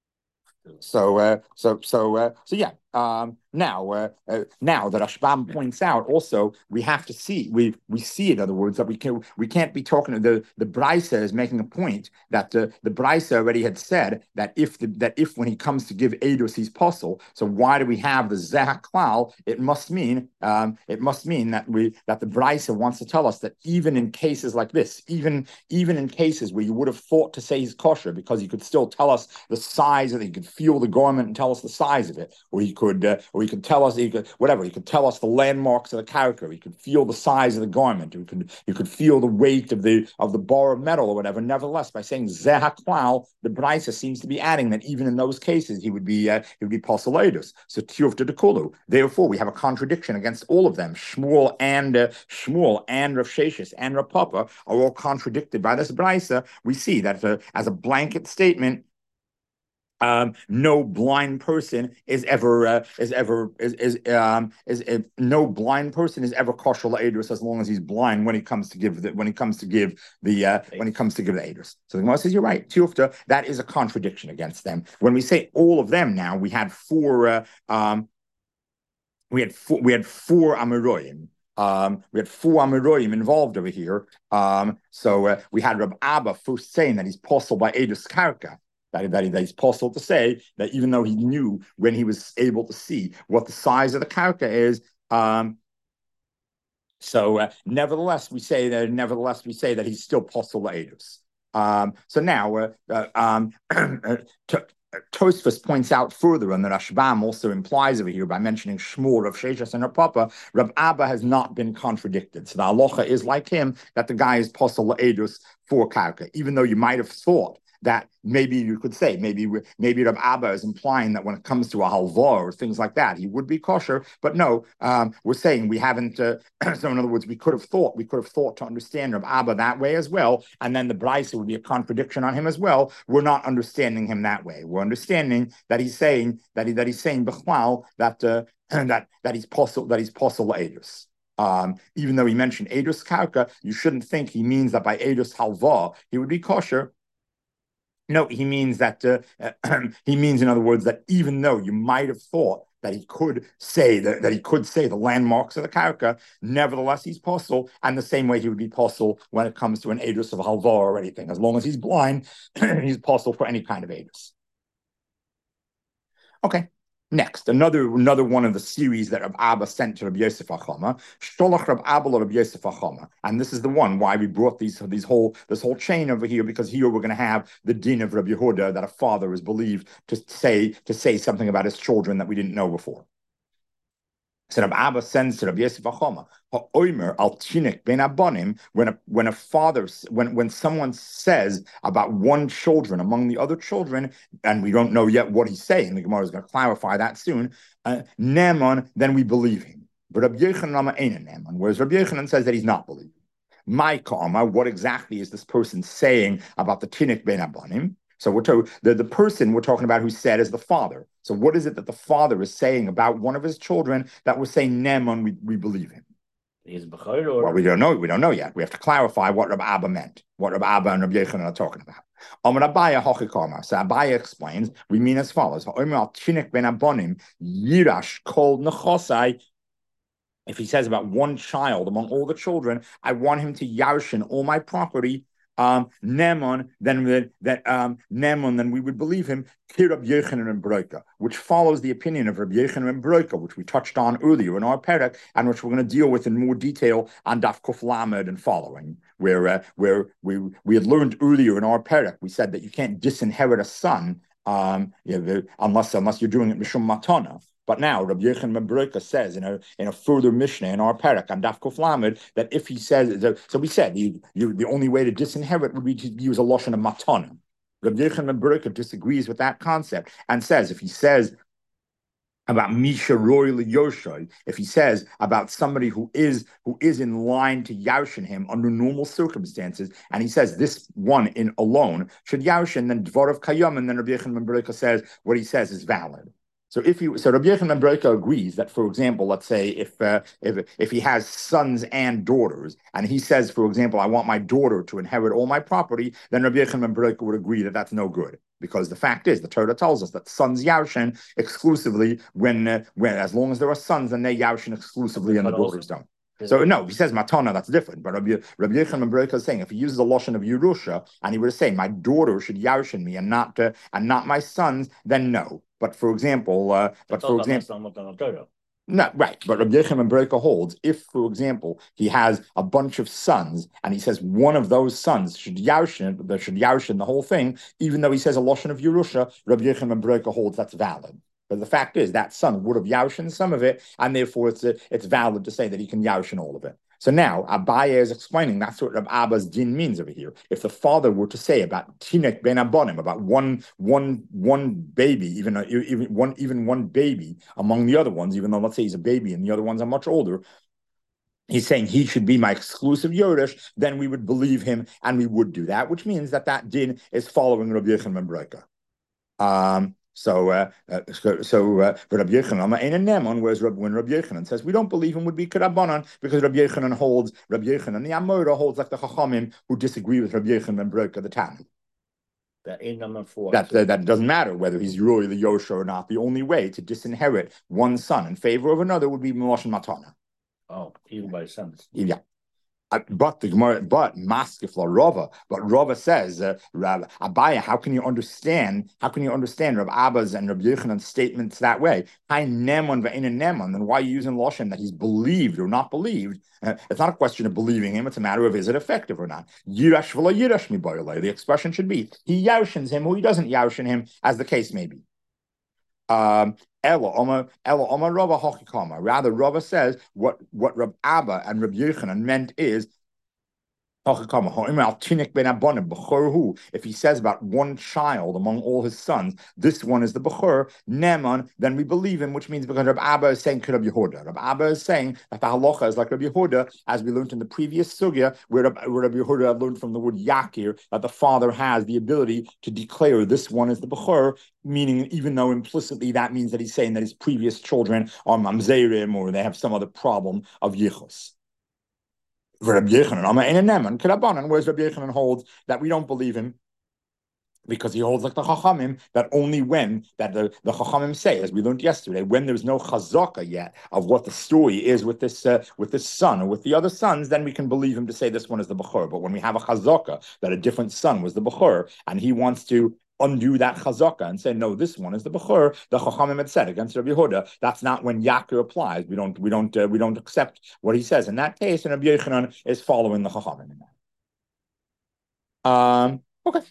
so uh, so so uh, so yeah. Um, now, uh, uh, now that Rashbam points out, also we have to see we we see in other words that we can we can't be talking. The the Braisa is making a point that the the Braisa already had said that if the that if when he comes to give edus he's possible. So why do we have the zeh klal? It must mean um, it must mean that we that the Braisa wants to tell us that even in cases like this, even even in cases where you would have thought to say he's kosher because he could still tell us the size of it, he could feel the garment and tell us the size of it, or he could, uh, or he could tell us, he could, whatever, he could tell us the landmarks of the character. He could feel the size of the garment. He could, he could feel the weight of the of the bar of metal or whatever. Nevertheless, by saying zeh haklal, the Braisa seems to be adding that even in those cases he would be uh, he would be poseledus. So tiyuf to dekulu. Therefore, we have a contradiction against all of them. Shmuel and uh, Shmuel and Rav Sheshes and Rav Papa are all contradicted by this Braisa. We see that uh, as a blanket statement. Um, no blind person is ever uh, is ever is is um is, is no blind person is ever kosher la'edus as long as he's blind when he comes to give the when he comes to give the uh, when he comes to give the edus. So the Gemara says you're right, Tiyufta, that is a contradiction against them. When we say all of them, now we had four uh, um we had four we had four Amoraim. Um, we had four Amoraim involved over here. Um, so uh, we had Rab Abba first saying that he's possible by edus karka. That, that, that he's possible to say that even though he knew when he was able to see what the size of the karka is, um, so uh, nevertheless we say that nevertheless we say that he's still possible edus. Um, so now uh, uh, um, Tosfos points out further, and the Rashbam also implies over here by mentioning Shmuel, Rav Sheshes, and Rav Papa, Rav Abba has not been contradicted. So the halacha is like him that the guy is possible edus for karka, even though you might have thought that maybe you could say, maybe maybe Rab Abba is implying that when it comes to a halva or things like that, he would be kosher. But no, um, we're saying we haven't. Uh, so in other words, we could have thought we could have thought to understand Rab Abba that way as well, and then the Braisa would be a contradiction on him as well. We're not understanding him that way. We're understanding that he's saying that he that he's saying b'chwal that uh, that that he's possible that he's possible edus. Um, even though he mentioned edus karka, you shouldn't think he means that by edus halva he would be kosher. No, he means that uh, he means, in other words, that even though you might have thought that he could say that, that he could say the landmarks of the karka, nevertheless he's possible, and the same way he would be possible when it comes to an edus of halva or anything. As long as he's blind, he's possible for any kind of edus. Okay. Next, another another one of the series that Rab Abba sent to Rabbi Yosef Achama, Sholach Rab Abba Rabbi Yosef Achama, and this is the one why we brought these these whole this whole chain over here, because here we're going to have the din of Rabbi Yehuda that a father is believed to say to say something about his children that we didn't know before. So Rab Abba sends to Rabbi Yosef Achama, ha'omer al tinik ben abonim, when a when a father when when someone says about one children among the other children, and we don't know yet what he's saying, the Gemara is going to clarify that soon. Uh, Neman, then we believe him. But Rabbi Yochanan ain't a Neman, whereas Rabbi Yochanan says that he's not believed. My karma, what exactly is this person saying about the tinik ben abonim? So we're to, the, the person we're talking about who said is the father. So what is it that the father is saying about one of his children that we're saying Neman, we, we believe him? Is Bechor or? Well, we don't know. We don't know yet. We have to clarify what Rab Abba meant, what Rab Abba and Rab Yochanan are talking about. Amar Abaya Hochikama. So Abaya explains, we mean as follows. Yirash kol nechosai. If he says about one child among all the children, I want him to yarshin all my property. Um, Neman, then that um, Neman, then we would believe him. Kirab Yochanan and Broika, which follows the opinion of Rabbi Yochanan and Broika, which we touched on earlier in our parak, and which we're going to deal with in more detail on Daf Kuf Lamed and following, where uh, where we we had learned earlier in our parak, we said that you can't disinherit a son um, you know, unless unless you're doing it mishum matana. But now Rabbi Yochanan ben Broika says in a in a further Mishnah in our parak on Daf Kuf Lamed that if he says, so we said you, you, the only way to disinherit would be to use a lashon of matana. Rabbi Yochanan ben Broika disagrees with that concept and says if he says about Misha Roy Yoshai, if he says about somebody who is who is in line to yarshin him under normal circumstances, and he says this one in alone should yarshin, then Dvarav Kayam, and then Rabbi Yochanan ben Broika says what he says is valid. So if you, so Rabbi Yochanan ben Broika agrees that, for example, let's say if uh, if if he has sons and daughters, and he says, for example, I want my daughter to inherit all my property, then Rabbi Yochanan ben Broika would agree that that's no good, because the fact is the Torah tells us that sons yarshin exclusively when uh, when as long as there are sons, then they yarshin exclusively and the daughters don't. So no, he says matana, that's different. But Rabbi, Rabbi Yochanan ben Broika is saying if he uses the lashon of Yerusha and he were to say my daughter should yarshin me and not uh, and not my sons, then no. But for example, uh, but for example, no, right. But Rabbi Yochanan ben Broika holds if, for example, he has a bunch of sons and he says one of those sons should yarshin, that should yarshin the whole thing, even though he says a lashon of Yerusha, Rabbi Yochanan ben Broika holds that's valid. But the fact is that son would have yarshin some of it, and therefore it's a, it's valid to say that he can yarshin all of it. So now Abaya is explaining that's what Rab Abba's din means over here. If the father were to say about tinek ben abonim, about one one one baby, even even one even one baby among the other ones, even though let's say he's a baby and the other ones are much older, he's saying he should be my exclusive Yoresh, then we would believe him and we would do that, which means that that din is following Rabbi Yochanan ben Broika. Um, So, uh, uh, so, so uh, Rabbi Yochanan ain't a Neman, whereas when Rabbi Yochanan says we don't believe him would be Karabanan, because Rabbi Yochanan holds, Rabbi Yochanan, the Amora holds like the Chachamim who disagree with Rabbi Yochanan ben Broika, the Tanu. That ain't number four. That, that, that doesn't matter whether he's really the Yosha or not. The only way to disinherit one son in favor of another would be Moshe Matana. Oh, even by sons. Yeah. Uh, but the Gemara, but Maskif la Rava, but Rava says, uh, Rav Abaya, how can you understand? How can you understand Rav Abba's and Rabbi Yochanan's statements that way? Hi Nemon ve'ena Nemon. Then why are you using lashon that he's believed or not believed? Uh, it's not a question of believing him; it's a matter of is it effective or not. Yirash v'la yirash mi boyolei. The expression should be he yaushins him or he doesn't yaushin him, as the case may be. Um, Ella Oma Ella Oma Rava Hochikama. Rather, Rava says what what Rab Abba and Rab Yochanan meant is If he says about one child among all his sons, this one is the Bechor, Neman, then we believe him, which means because Rabbi Abba is saying Rabbi Yehuda. Rabbi Abba is saying that the halacha is like Rabbi Yehuda, as we learned in the previous sugya, where Rabbi, where Rabbi Yehuda learned from the word Yakir, that the father has the ability to declare this one is the Bechor, meaning even though implicitly that means that he's saying that his previous children are Mamzerim or they have some other problem of Yichus. Rabbi Yechanan, whereas Rabbi Yechanan holds that we don't believe him because he holds like the Chachamim that only when that the, the Chachamim say, as we learned yesterday, when there's no chazaka yet of what the story is with this uh, with this son or with the other sons, then we can believe him to say this one is the Bechor. But when we have a chazaka that a different son was the Bechor and he wants to undo that chazaka and say, no, this one is the Bechor, the Chachamim had said against Rabbi Yehuda, that's not when Yakir applies. We don't, we don't, uh, we don't accept what he says in that case, and Rabbi Yechanan is following the Chachamim in that. Um, okay.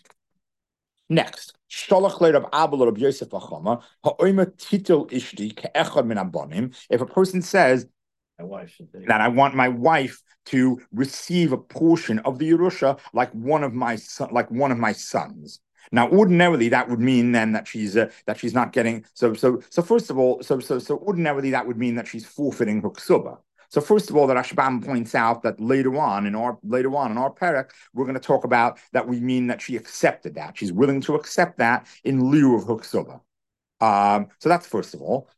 Next, Sholach le Rav Abba le Rav Yosef Achama, ha'omer titel ishti ke'echad min abonim. If a person says My wife should take that I want my wife to receive a portion of the Yerusha like one of my son, like one of my sons. Now, ordinarily, that would mean then that she's uh, that she's not getting. So, so, so first of all, so, so, so ordinarily that would mean that she's forfeiting her ksuba. So, first of all, the Rashbam points out that later on in our later on in our parak, we're going to talk about that we mean that she accepted that she's willing to accept that in lieu of her ksuba. Um, so that's first of all.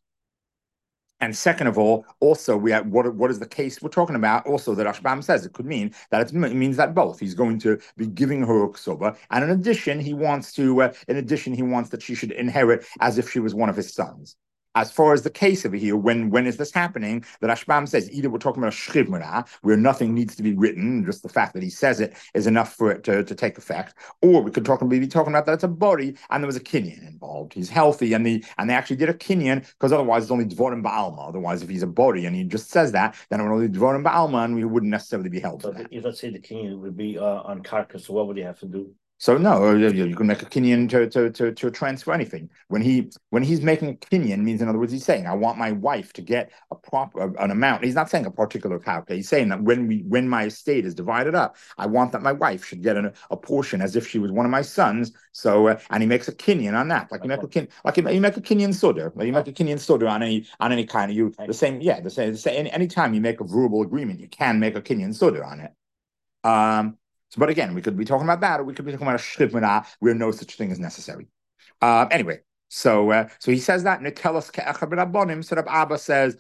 And second of all, also we have what what is the case we're talking about? Also, that Rashbam says it could mean that it's, it means that both he's going to be giving her a ksuba, and in addition he wants to uh, in addition he wants that she should inherit as if she was one of his sons. As far as the case over here, when when is this happening? The Rashbam says either we're talking about a shchiv murah, where nothing needs to be written, just the fact that he says it is enough for it to, to take effect, or we could talk be talking about that it's a body and there was a kinyan involved. He's healthy, and the and they actually did a kinyan because otherwise it's only dvorim ba'alma. Otherwise, if he's a body and he just says that, then it would only dvorim ba'alma, and we wouldn't necessarily be held So to that. if let's say the kinyan would be uh, on carcass, so what would he have to do? So no, you can make a kinyan to, to to to transfer anything. When he when he's making a kinyan, means in other words, he's saying, I want my wife to get a proper an amount. He's not saying a particular calculation. He's saying that when we when my estate is divided up, I want that my wife should get a, a portion as if she was one of my sons. So uh, and he makes a kinyan on that, like you make a kin, like you, you make a kinyan suder, like you make a kinyan suder on any on any kind of you the same yeah the same the same any anytime you make a verbal agreement, you can make a kinyan suder on it. Um. So, but again, we could be talking about that, or we could be talking about a shchiv murah where no such thing is necessary. Uh, anyway, so uh, so he says that Nitelas ke'echad min abonim. So Rav Abba says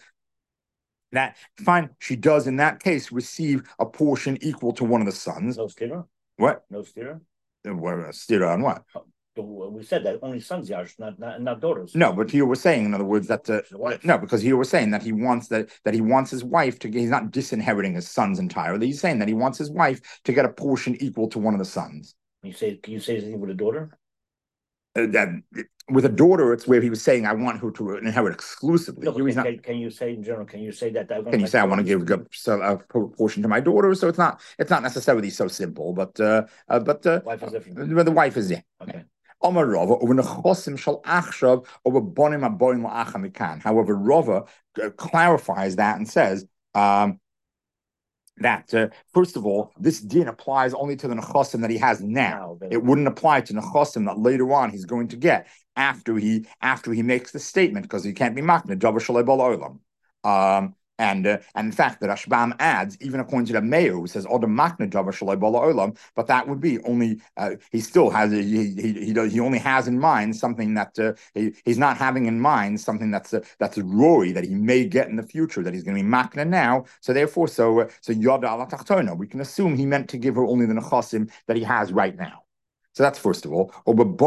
that fine, she does in that case receive a portion equal to one of the sons. No stira? What? No stira? What stira on what? We said that only sons yash, not, not not daughters. No, but here we're saying, in other words, that uh, no, because here we're saying that he wants that that he wants his wife to get. He's not disinheriting his sons entirely. He's saying that he wants his wife to get a portion equal to one of the sons. You say, can you say anything with a daughter? Uh, that with a daughter, it's where he was saying, I want her to inherit exclusively. No, can, not, can, can you say in general? Can you say that? that can you say I want to give a, a portion to my daughter? So it's not it's not necessarily so simple, but uh, uh, but uh, wife is different. But the wife is yeah. Okay. However, Rava clarifies that and says um, that, uh, first of all, this din applies only to the nechosim that he has now. now it wouldn't apply to nechosim that later on he's going to get after he after he makes the statement, because he can't be makna davar shalei bala olam. Um And uh, and in fact, the Rashbam adds, even according to the Meir, who says "Odem makna davar shalei bala olam," but that would be only uh, he still has a, he he he, does, he only has in mind something that uh, he, he's not having in mind something that's uh, that's a roy that he may get in the future, that he's going to be makna now. So therefore, so uh, so yada ala tachtona, we can assume he meant to give her only the nechasim that he has right now. So that's first of all.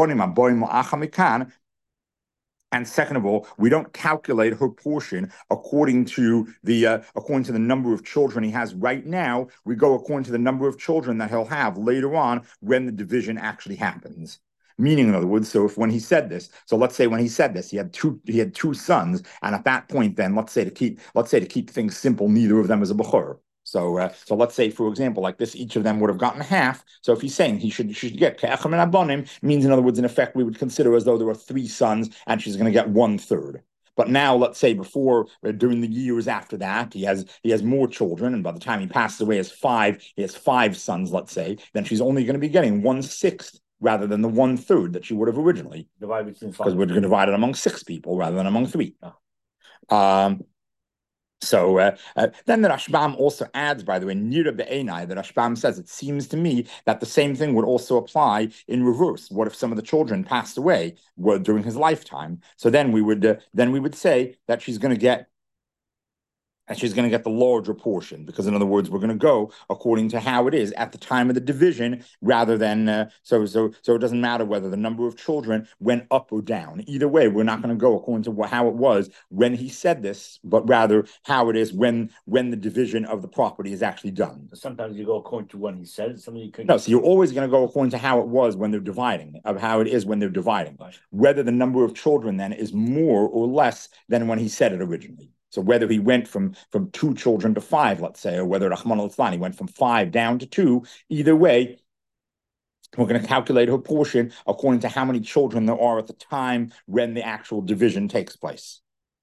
And second of all, we don't calculate her portion according to the uh, according to the number of children he has right now. We go according to the number of children that he'll have later on when the division actually happens. Meaning, in other words, so if when he said this, so let's say when he said this, he had two he had two sons, and at that point, then let's say to keep let's say to keep things simple, neither of them is a bechor. So, uh, so let's say, for example, like this, each of them would have gotten half. So, if he's saying he should should get ke'echad min abonim, means in other words, in effect, we would consider as though there were three sons, and she's going to get one third. but now let's say before uh, during the years after that, he has he has more children, and by the time he passes away, he has five. He has five sons, let's say. Then she's only going to be getting one sixth rather than the one third that she would have originally, because we're going to divide it among six people rather than among three. Oh. Um, So uh, uh, then the Rashbam also adds, by the way, Nira Be'enai, the Rashbam says, it seems to me that the same thing would also apply in reverse. What if some of the children passed away were, during his lifetime? So then we would uh, then we would say that she's going to get and she's going to get the larger portion, because in other words, we're going to go according to how it is at the time of the division, rather than uh, so so so it doesn't matter whether the number of children went up or down. Either way, we're not going to go according to how it was when he said this, but rather how it is when when the division of the property is actually done. Sometimes you go according to when he said. Sometimes you could. No, so you're always going to go according to how it was when they're dividing, of how it is when they're dividing. Right. Whether the number of children then is more or less than when he said it originally. So whether he went from, from two children to five, let's say, or whether Rahman al-Islam, he went from five down to two, either way, we're going to calculate her portion according to how many children there are at the time when the actual division takes place.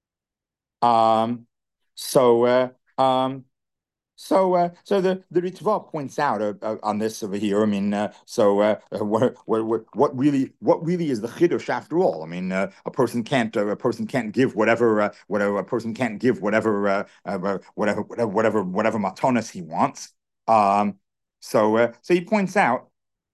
Um, so, uh, um, So, uh, so the the Ritva points out uh, uh, on this over here. I mean, uh, so uh, what, what what really what really is the chiddush after all? I mean, uh, a person can't uh, a person can't give whatever uh, whatever a person can't give whatever uh, uh, whatever whatever whatever whatever matanas he wants. Um, so uh, so he points out.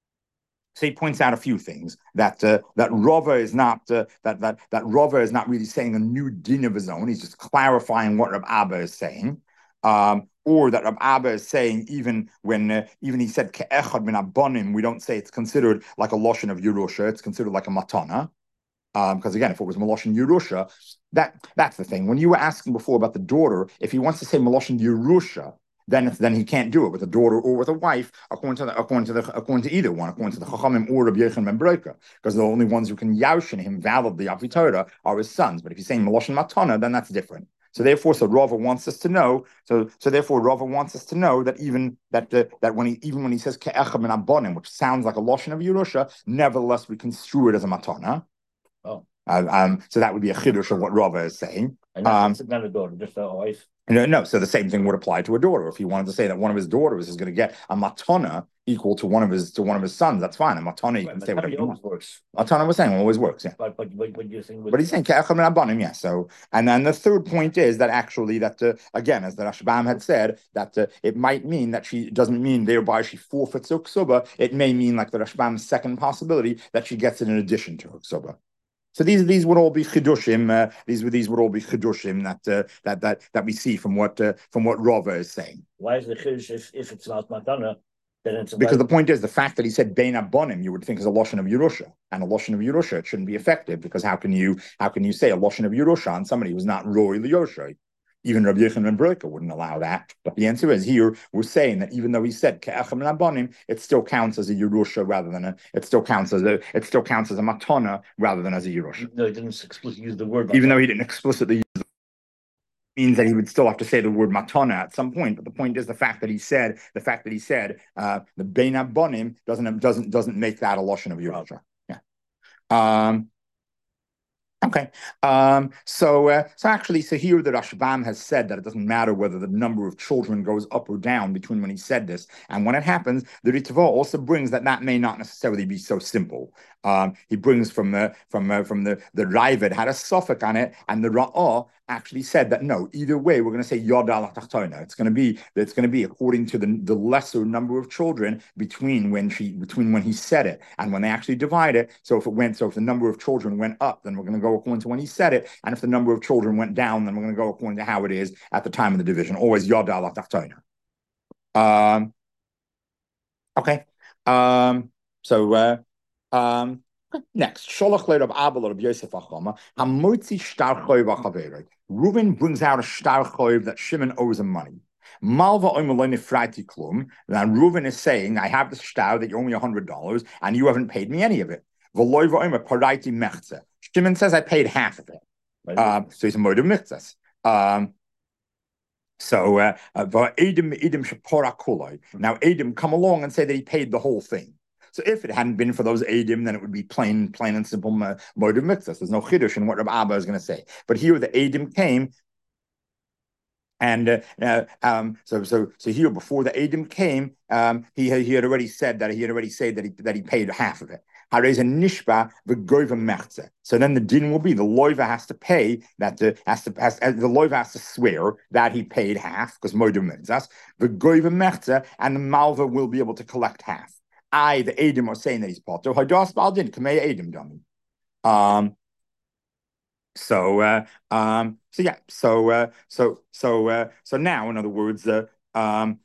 So he points out a few things that uh, that Rava is not uh, that that that Rava is not really saying a new din of his own. He's just clarifying what Rab Abba is saying. Um, or that Rab Abba is saying even when uh, even he said ke'echad min abonim, we don't say it's considered like a loshen of Yerusha, it's considered like a matana. Um, because again, if it was Maloshin Yerusha, that that's the thing. When you were asking before about the daughter, if he wants to say Maloshin Yerusha, then then he can't do it with a daughter or with a wife, according to the, according to the according to either one, according to the Chachamim or Rabbi Yechon ben Broka, because the only ones who can yashin him validly Avi Torah are his sons. But if he's saying Maloshin Matana, then that's different. So therefore, so Rava wants us to know. So so therefore, Rava wants us to know that even that uh, that when he even when he says Ke'echad min abonim, which sounds like a loshen of Yerusha, nevertheless we construe it as a matana. Oh, uh, um, so that would be a chiddush of what Rava is saying. And um, not a daughter, just a wife. No, no. So the same thing would apply to a daughter. If he wanted to say that one of his daughters is going to get a matana equal to one of his to one of his sons, that's fine. A matana, you right, can say whatever you want. Works. Matana was saying always works. Yeah. But but but, but you're saying. But he's saying ke'echad min abanim. Yeah. So and then the third point is that actually that uh, again, as the Rashbam had said, that uh, it might mean that she doesn't mean thereby she forfeits her ksuba. It may mean like the Rashbam's second possibility that she gets it in addition to her ksuba. So these these would all be chidushim. Uh, these would these would all be chidushim that uh, that that that we see from what uh, from what Rava is saying. Why is the chidush if, if it's not matana? Then it's because the point is the fact that he said bein abonim, you would think is a loshen of Yerusha, and a loshen of Yerusha it shouldn't be effective, because how can you how can you say a loshen of Yerusha on somebody who's not roy liyosha? Even Rabbi Yechon ben Broka wouldn't allow that. But the answer is here we're saying that even though he said ke'echad min abonim, it still counts as a Yerusha rather than a. It still counts as a. It still counts as a matana rather than as a Yerusha. No, he didn't explicitly use the word. Matana. Even though he didn't explicitly use the means that he would still have to say the word matana at some point. But the point is the fact that he said the fact that he said uh, the bein abonim doesn't doesn't doesn't make that a loshen of Yerusha. Yeah. Um. Okay, um, so uh, so actually, so here the Rashbam has said that it doesn't matter whether the number of children goes up or down between when he said this and when it happens. The Ritva also brings that that may not necessarily be so simple. Um, he brings from the from uh, from the the Raavad had a suffix on it, and the Ra'ah actually said that no, either way we're going to say Yod al Tachtona. It's going to be it's going to be according to the the lesser number of children between when she between when he said it and when they actually divide it. So if it went so if the number of children went up, then we're going to go according to when he said it, and if the number of children went down, then we're going to go according to how it is at the time of the division. Always Yod al Tachtona. Um. Okay. Um. So. Uh, Um, next, Sholach le Rab Abba Rab Yosef Achama, Hamotzi Shtar Choyv Achaverei. Reuben brings out a Shtar Choyv that Shimon owes him money. Malva Oimelone Freiti Klum. Now Reuben is saying, I have this shtar that you owe me a hundred dollars, and you haven't paid me any of it. V'loiva Oimer Paraiti Mechze. Shimon says I paid half of it. Right. Uh, so he's a mode of Mechzes. Um. So, uh, uh, now Adam come along and say that he paid the whole thing. So if it hadn't been for those Eidim, then it would be plain, plain and simple mode of mitzvahs. There's no chiddush in what Rabbi Abba is going to say. But here the Eidim came. And uh, uh, um, so, so, so here before the Eidim came, um, he he had already said that he had already said that he that he paid half of it. Nishba v'goyva. So then the din will be the loiva has to pay that the has to has, the loiva has to swear that he paid half because moedim mitzvahs v'goyva mechza, and the malva will be able to collect half. I the Eidim are saying that he's potter. Hadas baldin kamei Eidim dummy. Um. So, uh, um, so yeah, so, uh, so, so, uh, so now, in other words, uh, um,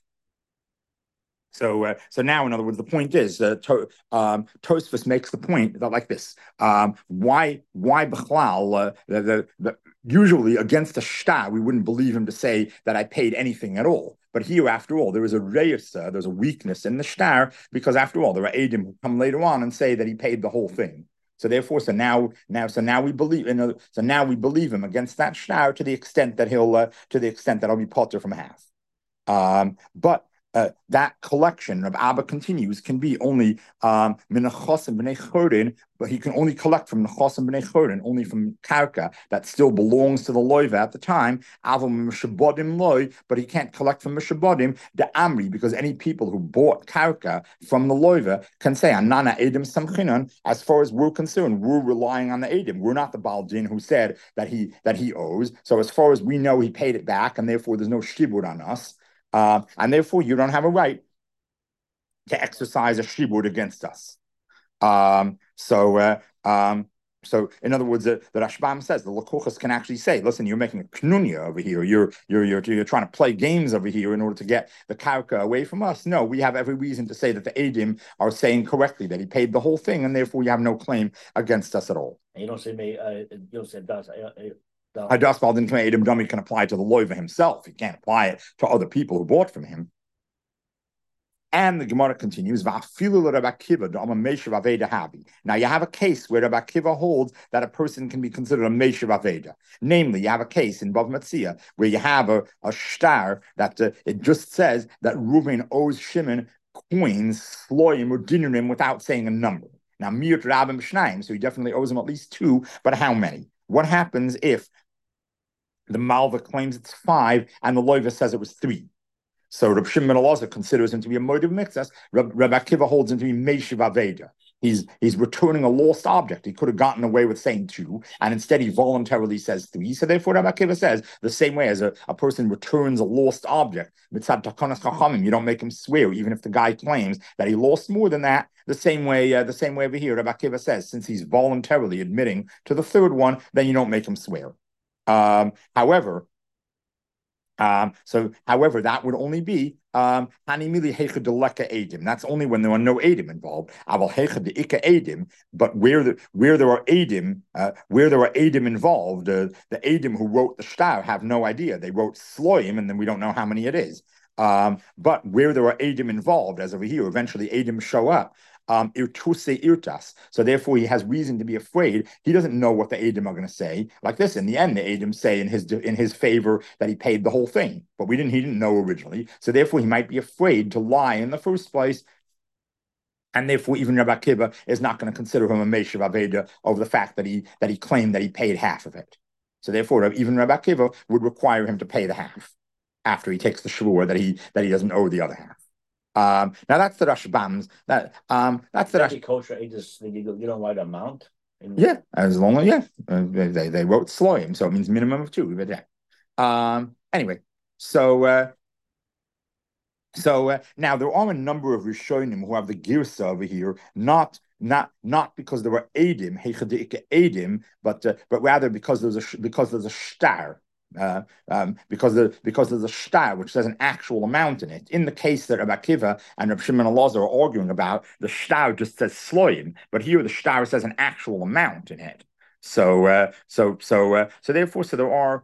so, uh, so now, in other words, the point is, uh, to, um, Tosfos makes the point that like this: um, why, why Bechlal? Uh, the, the, the usually against a shtar, we wouldn't believe him to say that I paid anything at all. But here, after all, there is a reus, uh, there's a weakness in the shtar because, after all, there are Eidim who come later on and say that he paid the whole thing. So therefore, so now, now, so now we believe, you know, so now we believe him against that shtar to the extent that he'll, uh, to the extent that I'll be potter from half. Um, but uh, that collection of Abba continues can be only um, minachos and bnei chorin, but he can only collect from nachos and bnei chorin, only from karka that still belongs to the loiva at the time. Aval mishabodim loy, but he can't collect from mishabodim the amri, because any people who bought karka from the loiva can say anana edim samchinon. As far as we're concerned, we're relying on the edim. We're not the baldin who said that he that he owes. So as far as we know, he paid it back, and therefore there's no shibud on us. Uh, and therefore, you don't have a right to exercise a shibud against us. Um, so, uh, um, so in other words, uh, the Rashbam says the Lakuchas can actually say, "Listen, you're making a knunya over here. You're you're you're you're trying to play games over here in order to get the karka away from us." No, we have every reason to say that the Eidim are saying correctly that he paid the whole thing, and therefore you have no claim against us at all. And you don't say me. Uh, you don't say das. Uh, uh, Hadas baldin kamei Eidim dummy can apply to the loiva himself. He can't apply it to other people who bought from him. And the Gemara continues, Now you have a case where Rabbi Akiva holds that a person can be considered a Meshav Aveda. Namely, you have a case in Bav Metzia where you have a, a shtar that uh, it just says that Reuven owes Shimon coins, sloim, or dinarim without saying a number. Now, Miyut Rabim Shnaim, so he definitely owes him at least two, but how many? What happens if the Malva claims it's five and the Loiva says it was three? So Reb Shimon Elazar considers him to be a moed of mitzvahs. Reb, Reb Akiva holds him to be Meshiv Aveda. He's he's returning a lost object. He could have gotten away with saying two, and instead he voluntarily says three. So therefore, Reb Akiva says the same way as a, a person returns a lost object, mitzad takanas chachamim, you don't make him swear, even if the guy claims that he lost more than that. The same way, uh, the same way over here, Reb Akiva says, since he's voluntarily admitting to the third one, then you don't make him swear. Um, however. Um, so, however, that would only be um, edim. That's only when there are no edim involved. Edim, but where the where there are edim, uh, where there are edim involved, uh, the edim who wrote the shtar have no idea. They wrote sloim, and then we don't know how many it is. Um, but where there are edim involved, as over here, eventually edim show up. Um, irtuse irtas. So therefore, he has reason to be afraid. He doesn't know what the Eidim are going to say. Like this, in the end, the Eidim say in his in his favor that he paid the whole thing, but we didn't. He didn't know originally. So therefore, he might be afraid to lie in the first place. And therefore, even Rabbi Akiva is not going to consider him a Meshav Aveda over the fact that he that he claimed that he paid half of it. So therefore, even Rabbi Akiva would require him to pay the half after he takes the shvur that he that he doesn't owe the other half. Um, now that's the Rashbam's. That um, that's the Rash. Kosher. You don't write amount. Yeah, as long as yeah, uh, they they wrote sloim, so it means minimum of two. But yeah. Um. Anyway, so uh, so uh, now there are a number of Rishonim who have the girsa over here, not. Not not because there were edim, heichadika edim, but uh, but rather because there's a because there's a shtar. Uh, um, because the because there's a shtar which says an actual amount in it. In the case that Rabbi Akiva and Rabbi Shimon Elazar are arguing about, the shtar just says sloim, but here the shtar says an actual amount in it. So uh, so so uh, so therefore, so there are.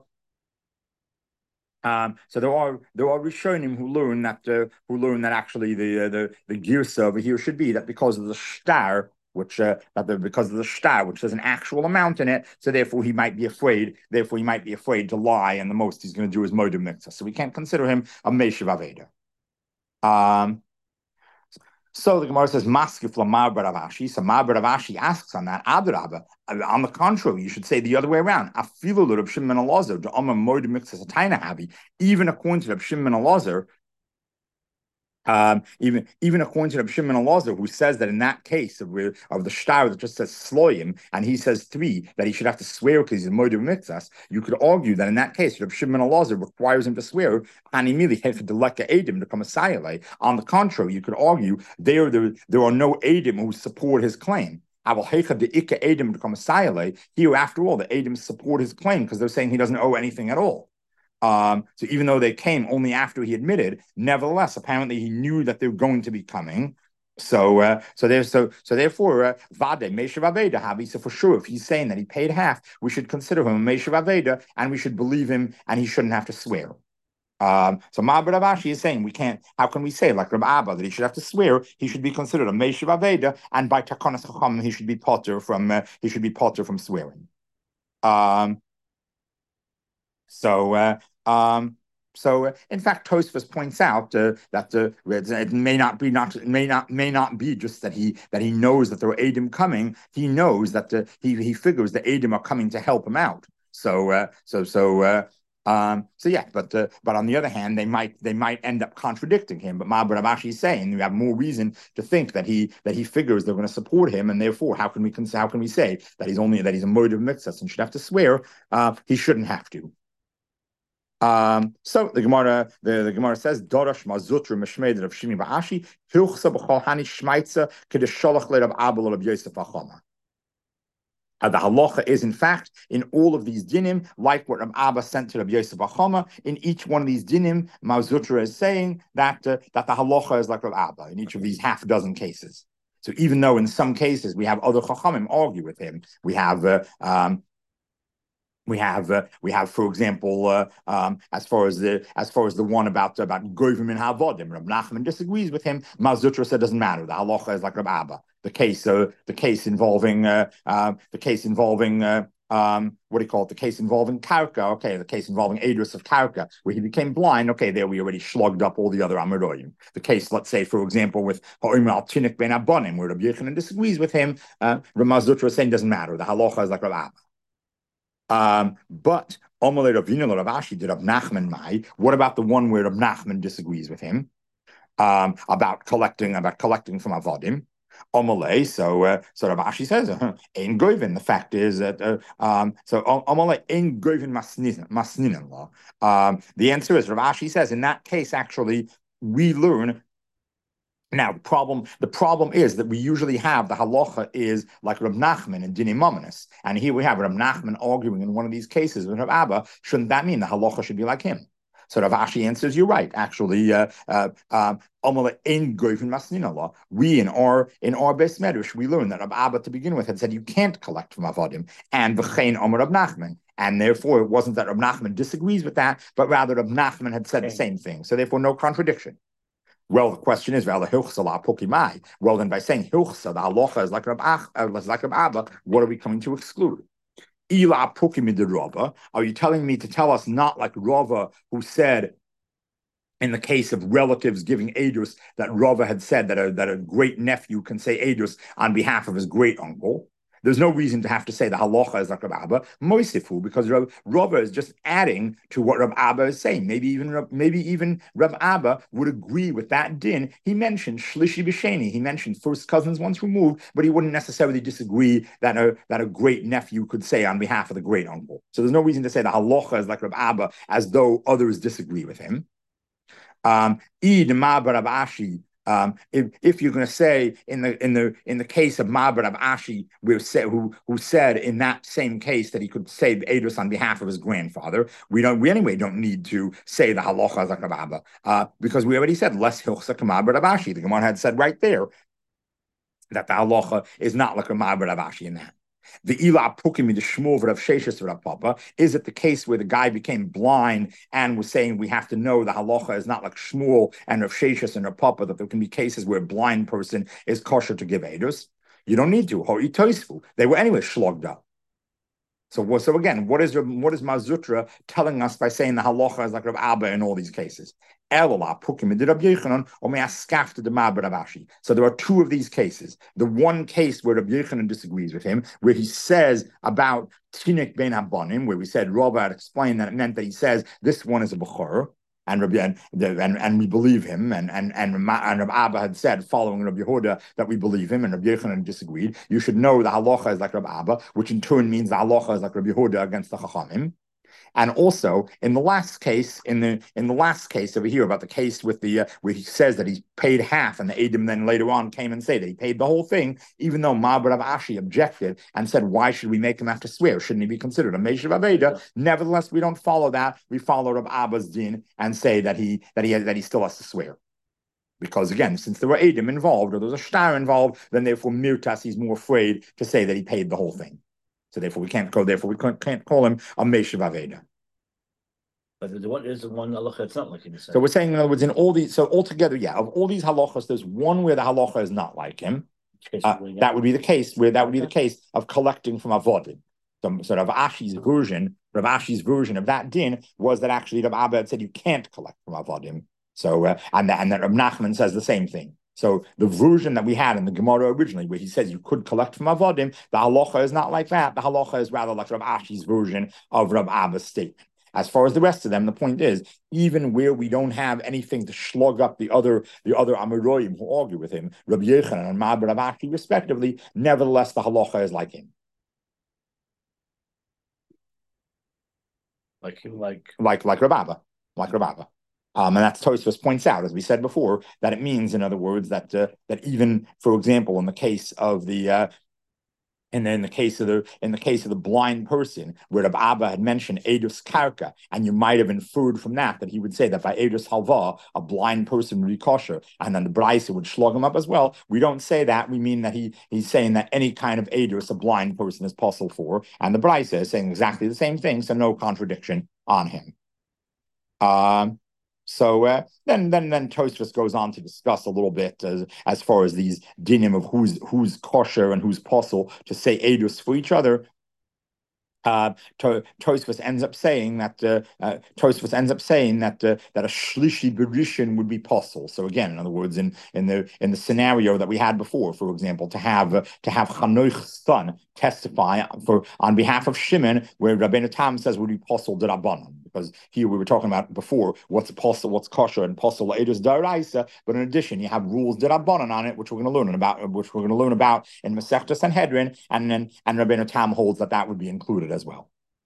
Um, so there are there are Rishonim who learn that uh, who learn that actually the uh, the the girsa over here should be that because of the shtar, which uh, that the, because of the shtar, which has an actual amount in it, so therefore he might be afraid. Therefore he might be afraid to lie, and the most he's going to do is moed mitzvah. So we can't consider him a Meshav Aveda. Um. So the Gemara says, Maskif Lamar Bar Rav Ashi. So Mar Bar Rav Ashi asks on that, Adrabah. On the contrary, you should say the other way around. Afilu Reb Shimon ben Elazar, the Omer Moed Mixas Taina Havi. Even according to Reb Shimon ben Elazar, Um, even even according to Reb Shimon Elazar, who says that in that case of, of the shtar that just says sloyim, and he says three, that he should have to swear because he's a murder mitzvahs, you could argue that in that case, Reb Shimon Elazar requires him to swear, and immediately to leka edim to come a sayalei. On the contrary, you could argue there, there, there are no edim who support his claim. Here, after all, the edim support his claim because they're saying he doesn't owe anything at all. Um, so even though they came only after he admitted, nevertheless, apparently he knew that they were going to be coming. So, uh, so there's so so therefore, vade meishav aveda habi. So for sure, if he's saying that he paid half, we should consider him a meishav aveda, and we should believe him, and he shouldn't have to swear. Um, so Mar Bar Rav Ashi is saying we can't. How can we say like Rav Abba that he should have to swear? He should be considered a meishav aveda, and by takonas chacham he should be potter from uh, he should be potter from swearing. Um, so. Uh, Um, so, uh, in fact, Tosfos points out uh, that uh, it may not be not may not may not be just that he that he knows that there are Edom coming. He knows that uh, he he figures the Edom are coming to help him out. So, uh, so so. Uh, um, so yeah, but uh, but on the other hand, they might they might end up contradicting him. But Mar Bar Rav Ashi is saying we have more reason to think that he that he figures they're going to support him, and therefore, how can we how can we say that he's only that he's a murder of mitzvahs and should have to swear? Uh, he shouldn't have to. Um, so the Gemara, the, the Gemara says, Dorash Mazutra Meshmed of Shimi Ba'ashi, Hilchsa B'chol Hani Shmaitza, Kedesholach Le Rav Abel of Yosef Achoma. Uh, the halacha is, in fact, in all of these dinim, like what Rav Abba sent to Rav Yosef Achoma. In each one of these dinim, Mazutra is saying that uh, that the halacha is like Rav Abba in each of these half dozen cases. So even though in some cases we have other chachamim argue with him, we have uh, um, We have, uh, we have, for example, uh, um, as far as the as far as the one about about Govim and Havodim, Rab Nachman disagrees with him. Mazutra said doesn't matter. The halacha is like Rab Abba. The case, uh, the case involving, uh, uh, the case involving, uh, um, what do you call it? The case involving Karka. Okay, the case involving Adris of Karka, where he became blind. Okay, there we already slugged up all the other Amiroyim. The case, let's say, for example, with Ha'im al Tinik ben Abonim, where Rabbi Yechanan disagrees with him. Uh, Mazutra is saying doesn't matter. The halacha is like Rab Abba. Um, but Omalei Ravina Rav Ashi did Rav Nachman Mai. What about the one where Rav Nachman disagrees with him um, about collecting about collecting from Avodim? Omalei. So uh, so Rav Ashi says in Govin. The fact is that uh, um, so Omalei in Govin Masninan law. Um, the answer is Rav Ashi says in that case actually we learn. Now, the problem, the problem is that we usually have the halacha is like Rab Nachman and Dini Mominus. And here we have Rab Nachman arguing in one of these cases with Rab Abba. Shouldn't that mean the halacha should be like him? So Rav Ashi answers, you're right. Actually, uh, uh, um, we in our in our Beis Medrash, we learned that Rab Abba to begin with had said you can't collect from Avodim. And v'chein Omer Rab Nachman. And therefore, it wasn't that Rab Nachman disagrees with that, but rather Rab Nachman had said the same thing. So therefore, no contradiction. Well, the question is, well, then by saying hilchsa, the halacha is like Rab Abba, what are we coming to exclude? Are you telling me to tell us not like Rava, who said in the case of relatives giving edus that Rava had said that a, that a great nephew can say edus on behalf of his great uncle? There's no reason to have to say the halacha is like Rav Abba, moisifu, because Rav, Rava is just adding to what Rav Abba is saying. Maybe even maybe even Rav Abba would agree with that din. He mentioned shlishi b'sheni. He mentioned first cousins once removed, but he wouldn't necessarily disagree that a that a great nephew could say on behalf of the great uncle. So there's no reason to say the halacha is like Rav Abba as though others disagree with him. Um, Id ma Rav Ashi. Um, if, if you're going to say in the in the in the case of Mar Bar Rav Ashi, who who said in that same case that he could say the edus on behalf of his grandfather, we don't we anyway don't need to say the halacha like Rav Abba, uh, because we already said less hilchsa k'Mar Bar Rav Ashi. The Gemara had said right there that the halacha is not like a Mar Bar Rav Ashi in that. The ila pukim the shmuel of Sheshis Rav Papa is it the case where the guy became blind and was saying we have to know the halacha is not like Shmuel and Rav Sheshis and Rav Papa, that there can be cases where a blind person is kosher to give edus. You don't need to. They were anyway shlogged up. So, so again, what is what is Mazutra telling us by saying the halacha is like Rav Abba in all these cases? So there are two of these cases. The one case where Rabbi Yochanan disagrees with him, where he says about Tinik ben Abanim, where we said Rabbi had explained that it meant that he says this one is a Bechor, and Rabbi and, and and we believe him, and and and, and Rabbi Abba had said following Rabbi Yehuda that we believe him, and Rabbi Yochanan disagreed. You should know the halacha is like Rabbi Abba, which in turn means the halacha is like Rabbi Yehuda against the Chachamim. And also in the last case, in the in the last case over here about the case with the uh, where he says that he paid half, and the Edom then later on came and say that he paid the whole thing, even though Ma'abar Rav Ashi objected and said, why should we make him have to swear? Shouldn't he be considered a Meshav Aveda? Nevertheless, we don't follow that. We follow Rav Abba's din and say that he that he that he still has to swear. Because again, since there were Edom involved or there was a shtar involved, then therefore Mirtas he's more afraid to say that he paid the whole thing. So therefore, we can't go. Therefore, we can't, can't call him a Meshav Aveda. But the one is the one halacha. It's not like him. So we're saying, in other words, in all these, so altogether, yeah, of all these halachas, there's one where the halacha is not like him. Uh, that would be the case where that would be the case of collecting from avodim. So, so Rav Ashi's version, Rav Ashi's version of that din was that actually Rav Abba had said you can't collect from avodim. So uh, and that and that Rav Nachman says the same thing. So the version that we had in the Gemara originally, where he says you could collect from avodim, the halacha is not like that. The halacha is rather like Rav Ashi's version of Rav Abba's statement. As far as the rest of them, the point is, even where we don't have anything to slug up the other the other Amoraim who argue with him, Rabbi Yochanan and Ma'abar Rav Ashi respectively, nevertheless the halacha is like him. Like him, like like like Rav Abba, like Rav Abba. Um, and that's Tosfos points out, as we said before, that it means, in other words, that uh, that even, for example, in the case of the uh, and then in the case of the in the case of the blind person, where Rav Abba had mentioned Edus Karka, and you might have inferred from that that he would say that by Edus Halva, a blind person would be kosher, and then the Braisa would slug him up as well. We don't say that. We mean that he he's saying that any kind of Edus a blind person is possible for, and the Braisa is saying exactly the same thing, so no contradiction on him. Um. So uh, then, then, then Tosfos goes on to discuss a little bit as, as far as these dinim of who's who's kosher and who's possible to say edus for each other. Uh, to, Tosfos ends up saying that uh, uh, Tosfos ends up saying that uh, that a shlishi berishin would be possible. So again, in other words, in in the in the scenario that we had before, for example, to have uh, to have Chanoch's son testify for on behalf of Shimon, where Rabbeinu Tam says would be possible d'Rabbanan. Because here we were talking about before what's possible, what's kosher, and possible edus d'oraisa. But in addition, you have rules d'Rabbanan on it, which we're going to learn about, which we're going to learn about in Masechta Sanhedrin, and then and Rabbeinu Tam holds that that would be included as well.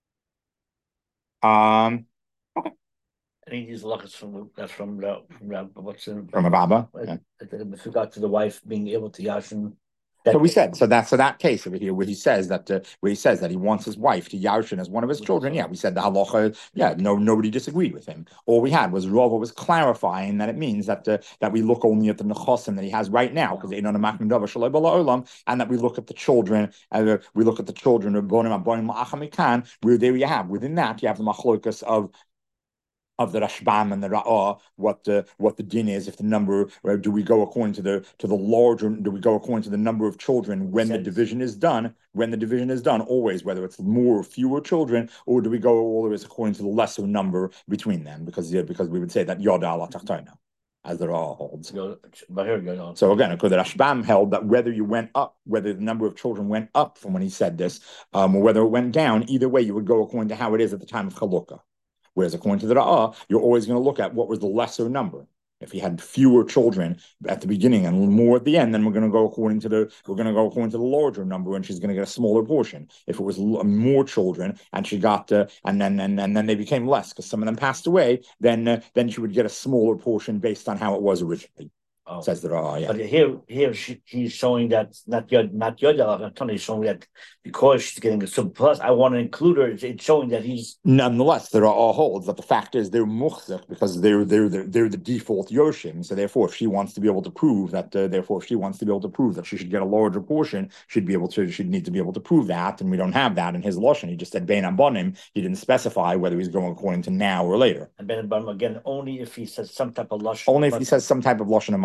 Um. Okay. Any of these halachas from that's from uh, from uh, what's in from Abba. Yeah. With regard to the wife being able to yashin. So we said so that so that case over here where he says that uh, where he says that he wants his wife to yarshin as one of his children. Yeah, we said the halacha. Yeah, no, nobody disagreed with him. All we had was Rava was clarifying that it means that uh, that we look only at the nechosim that he has right now because and that we look at the children. Uh, we look at the children of bonim abonim la'achamikan. Where there you have within that you have the machlokas of. Of the Rashbam and the Ra'ah, what the what the din is, if the number, or do we go according to the to the larger, do we go according to the number of children when the division is done, when the division is done, always, whether it's more or fewer children, or do we go always according to the lesser number between them? Because yeah, because we would say that Yoda ala Tachtayna, as the Ra'ah holds. So again, because the Rashbam held that whether you went up, whether the number of children went up from when he said this, um, or whether it went down, either way, you would go according to how it is at the time of Chalukah. Whereas according to the Ra'ah, you're always going to look at what was the lesser number. If he had fewer children at the beginning and more at the end, then we're going to go according to the we're going to go according to the larger number, and she's going to get a smaller portion. If it was more children and she got uh, and then and, and then they became less because some of them passed away, then uh, then she would get a smaller portion based on how it was originally. Oh. Says the Ra'ah, yeah. But here, here she, he's showing that not Yod, not Yod, Tony showing that because she's getting a sub plus. I want to include her. It's showing that he's nonetheless the Ra'ah holds that the fact is they're muchzik because they're they're they're, they're the default yoshim. So therefore, if she wants to be able to prove that, uh, therefore, if she wants to be able to prove that she should get a larger portion, she'd be able to. She'd need to be able to prove that, and we don't have that in his lashon. He just said bein abonim. He didn't specify whether he's going according to now or later. And bein abonim again only if he says some type of lashon. Only if he says some type of lashon of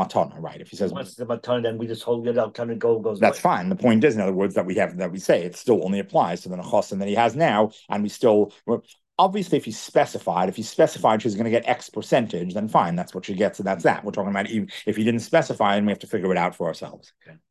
matana, right? If he says once the matana, then we just hold it out, kind of go goes. That's away. fine. The point is, in other words, that we have that we say it still only applies to the nechasim that he has now, and we still obviously if he's specified, if he's specified she's going to get X percentage, then fine, that's what she gets, and that's that. We're talking about even if he didn't specify, and we have to figure it out for ourselves. Okay.